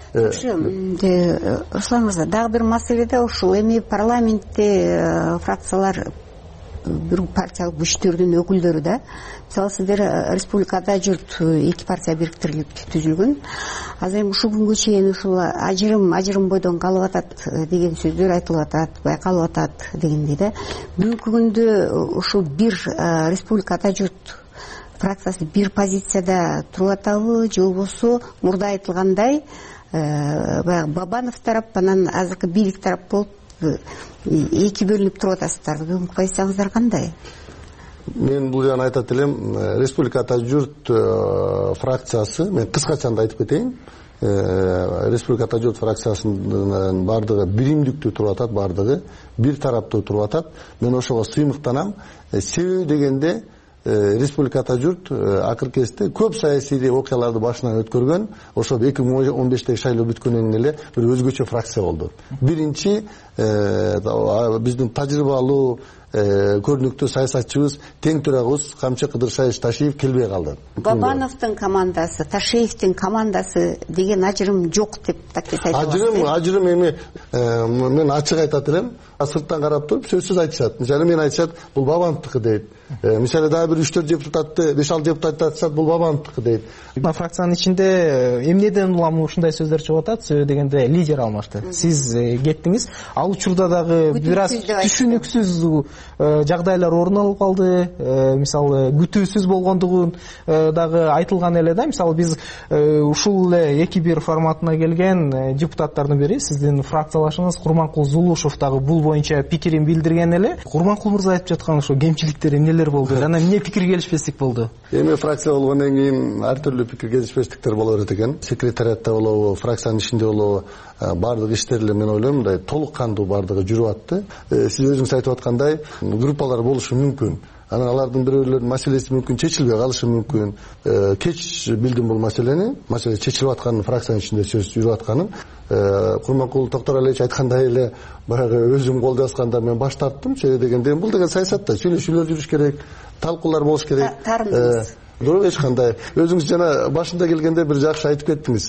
Руслан мырза, дагы бир маселеде ушул эми парламентте фракциялар бир партиялык күчтөрдүн өкүлдөрү да, мисалы сиздер республикада жұрт эки партия бириктирилип түзүлгөн. Азыр эми ушул күнгө чейин ушул ажырым бойдон калып атат деген сөздөр айтылып атат, байкалып атат дегендей да. Бүгүнкү күндө ушул бир республикада жұрт фракциясы бир позицияда туруп атабы, же болбосо мурда айтылгандай баягы Бабанов тарап анан азыркы бийлик тарап болуп эки бөлүнүп туруп атасыздар. Бүгүнкү позицияңыздар кандай? Мен бул жагын айтат элем, Республика Ата журт фракциясы, мен кыскача айтып кетейин. Республика Ата журт фракциясынын бардыгы биримдиктүү туруп атат, бардыгы бир тараптуу туруп атат. Мен ошого сыймыктанам. Себеби дегенде Республика Ата журт акыркы кезде көп саясий окуяларды башынан өткөргөн. Ошо 2015-те шайлоо бүткөндөн кийин эле бир өзгөчө фракция болду. Биринчи биздин тажрыйбалуу көрүнүктүү саясатчыбыз, тең төрагыбыз Камчы Кыдыршаевич Ташиев келбей калды. Бабановдун командасы, Ташиевдин командасы деген ажырым жок деп такке айтып. Ажырым эми мен ачык айтат элем. Сырттан карап туруп сөзсүз айтышат. Мисалы мен айтышат, бул Бабановдуку дейт. Мисалы дагы бир 3-4 депутатты, 5-6 депутат айтышат, бул Бабановдуку дейт. Фракциянын ичинде эмнеден улам ушундай сөздөр чыгып атат? Себеби дегенде лидер алмашты. Сиз кеттиңиз. Ал учурда дагы бир аз түшүнүксүз жагдайлар орун алып калды. Мисалы күтүүсүз болгондугун дагы айтылган эле да. Мисалы биз ушул эле 2-1 форматына келген депутаттардын бири сиздин фракциялашыңыз Курманкул Зулушев дагы бул боюнча пикирин билдирген эле. Курманкул мырза айтып жаткан ошо кемчиликтер эмнелер болду? Анан эмне пикир келишпестик болду? Эми фракция болгондон кийин ар түрлүү пикир келишпестиктер боло берет экен. Секретариатта болобу, фракциянын ичинде болобу, бардык иштер эле мен ойлойм мындай толук кандуу бардыгы жүрүп атты. Сиз өзүңүз айтып аткандай, группалар болушу мүмкүн. Анан алардын бирөөлөрүнүн маселеси мүмкүн чечилбей калышы мүмкүн. Кеч билдим бул маселени. Маселе чечилип атканын, фракциянын ичинде сөз жүрүп атканын. Курманкул Токторалиевич айткандай эле баягы өзүм кол жазганда мен баш тарттым. Себеби дегенде бул деген саясатта сүйлөшүүлөр жүрүш керек, талкуулар болуш керек. Дөрөб эч кандай. Өзүңүз жана башында келгенде бир жакшы айтып кеттиңиз.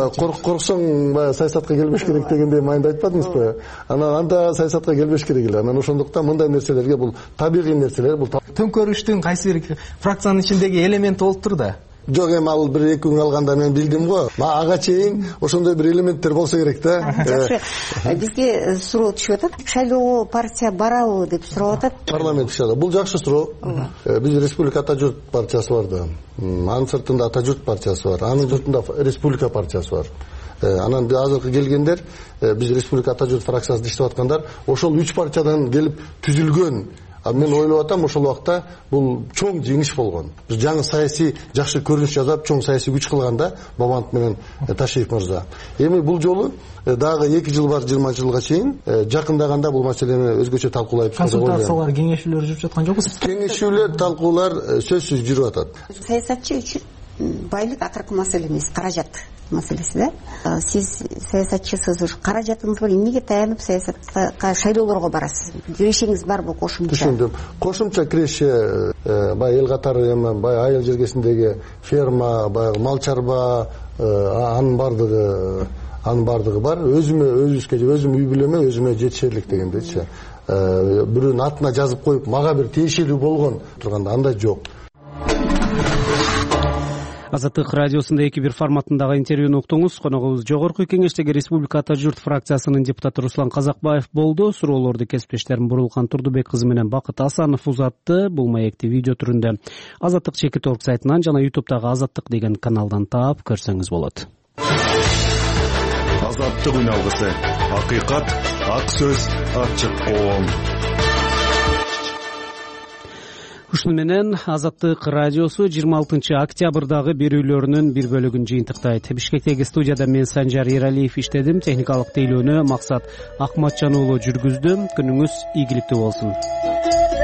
Корксоң саясатка келбеш керек дегенде майында айтпадыңызбы? Анда саясатка келбеш керек эле. Анан ошондуктан мындай нерселерге бул табигый нерселер, бул төңкөрүштүн кайсы бир фракциянын ичиндеги элемент болуптур да. Жок, эми ал 1-2 күн калганда мен билдим го. Ага чейин ошондой бир элементтер болсо керек да. Жакшы. Бизге суроо түшүп атат. Шайлоого партия барабы деп сурап атат. Парламент шайлоо. Бул жакшы суроо. Биз Республика Ата журт партиясы бар да. Анын сыртында Ата журт партиясы бар. Анын журтунда Республика партиясы бар. Анан азыркы келгендер, биз Республика Ата журт фракциясында иштеп аткандар, ошол 3 партиядан келип түзүлгөн. Мен ойлоп атам, ошол убакта бул чоң жеңиш болгон. Биз жаңы саясий жакшы көрүнүш жасап, чоң саясий күч кылганда Бабанов менен Ташиев мырза. Эми бул жолу дагы 2 жыл бар, 20 жылга чейин жакындаганда бул маселени өзгөчө талкуулайбыз. Консультациялар, кеңешүүлөр жүрүп жаткан жокпу? Кеңешүүлөр, талкуулар сөзсүз жүрүп атат. Саясатчы үчүн байлык акыркы маселе эмес, каражат маселеси да. Сиз саясатчысыз, каражатыңыз бар, эмнеге таянып саясатка, шайлоолорго барасыз? Кирешиңиз барбы кошумча? Түшүндүм. Кошумча киреше баягы эл катары эми баягы айыл жергесиндеги ферма, баягы мал чарба, анын бардыгы анын баардыгы бар. Өзүм үй бүлөмө өзүмө жетишерлик дегендейчи. Бирөөнүн атына жазып коюп, мага бир тиешелүү болгон турганда андай жок. Азаттык радиосунда 2-1 форматындагы интервьюну уктуңуз. Коногубуз Жогорку Кеңештеги Республика Ата журт фракциясынын депутаты Руслан Казакбаев болду. Суроолорду кесиптештерим Бурулкан Турдубек кызы менен Бакыт Асанов узатты. Бул маекти видео түрүндө Азаттык Чекит.орг сайтынан жана YouTube'дагы Азаттык деген каналдан таап көрсөңүз болот. Азаттык үн алгысы. Акыйкат, ак сөз, ачык коом. Ушуну менен Азаттык радиосу 26 октябрдагы берүүлөрүнүн бир бөлүгүн жыйынтыктайт. Бишкектеги студияда мен Санжар Эралиев иштедим. Техникалык тейлөөнү Максат Акматжан уулу жүргүздү. Күнүңүз ийгиликтүү болсун.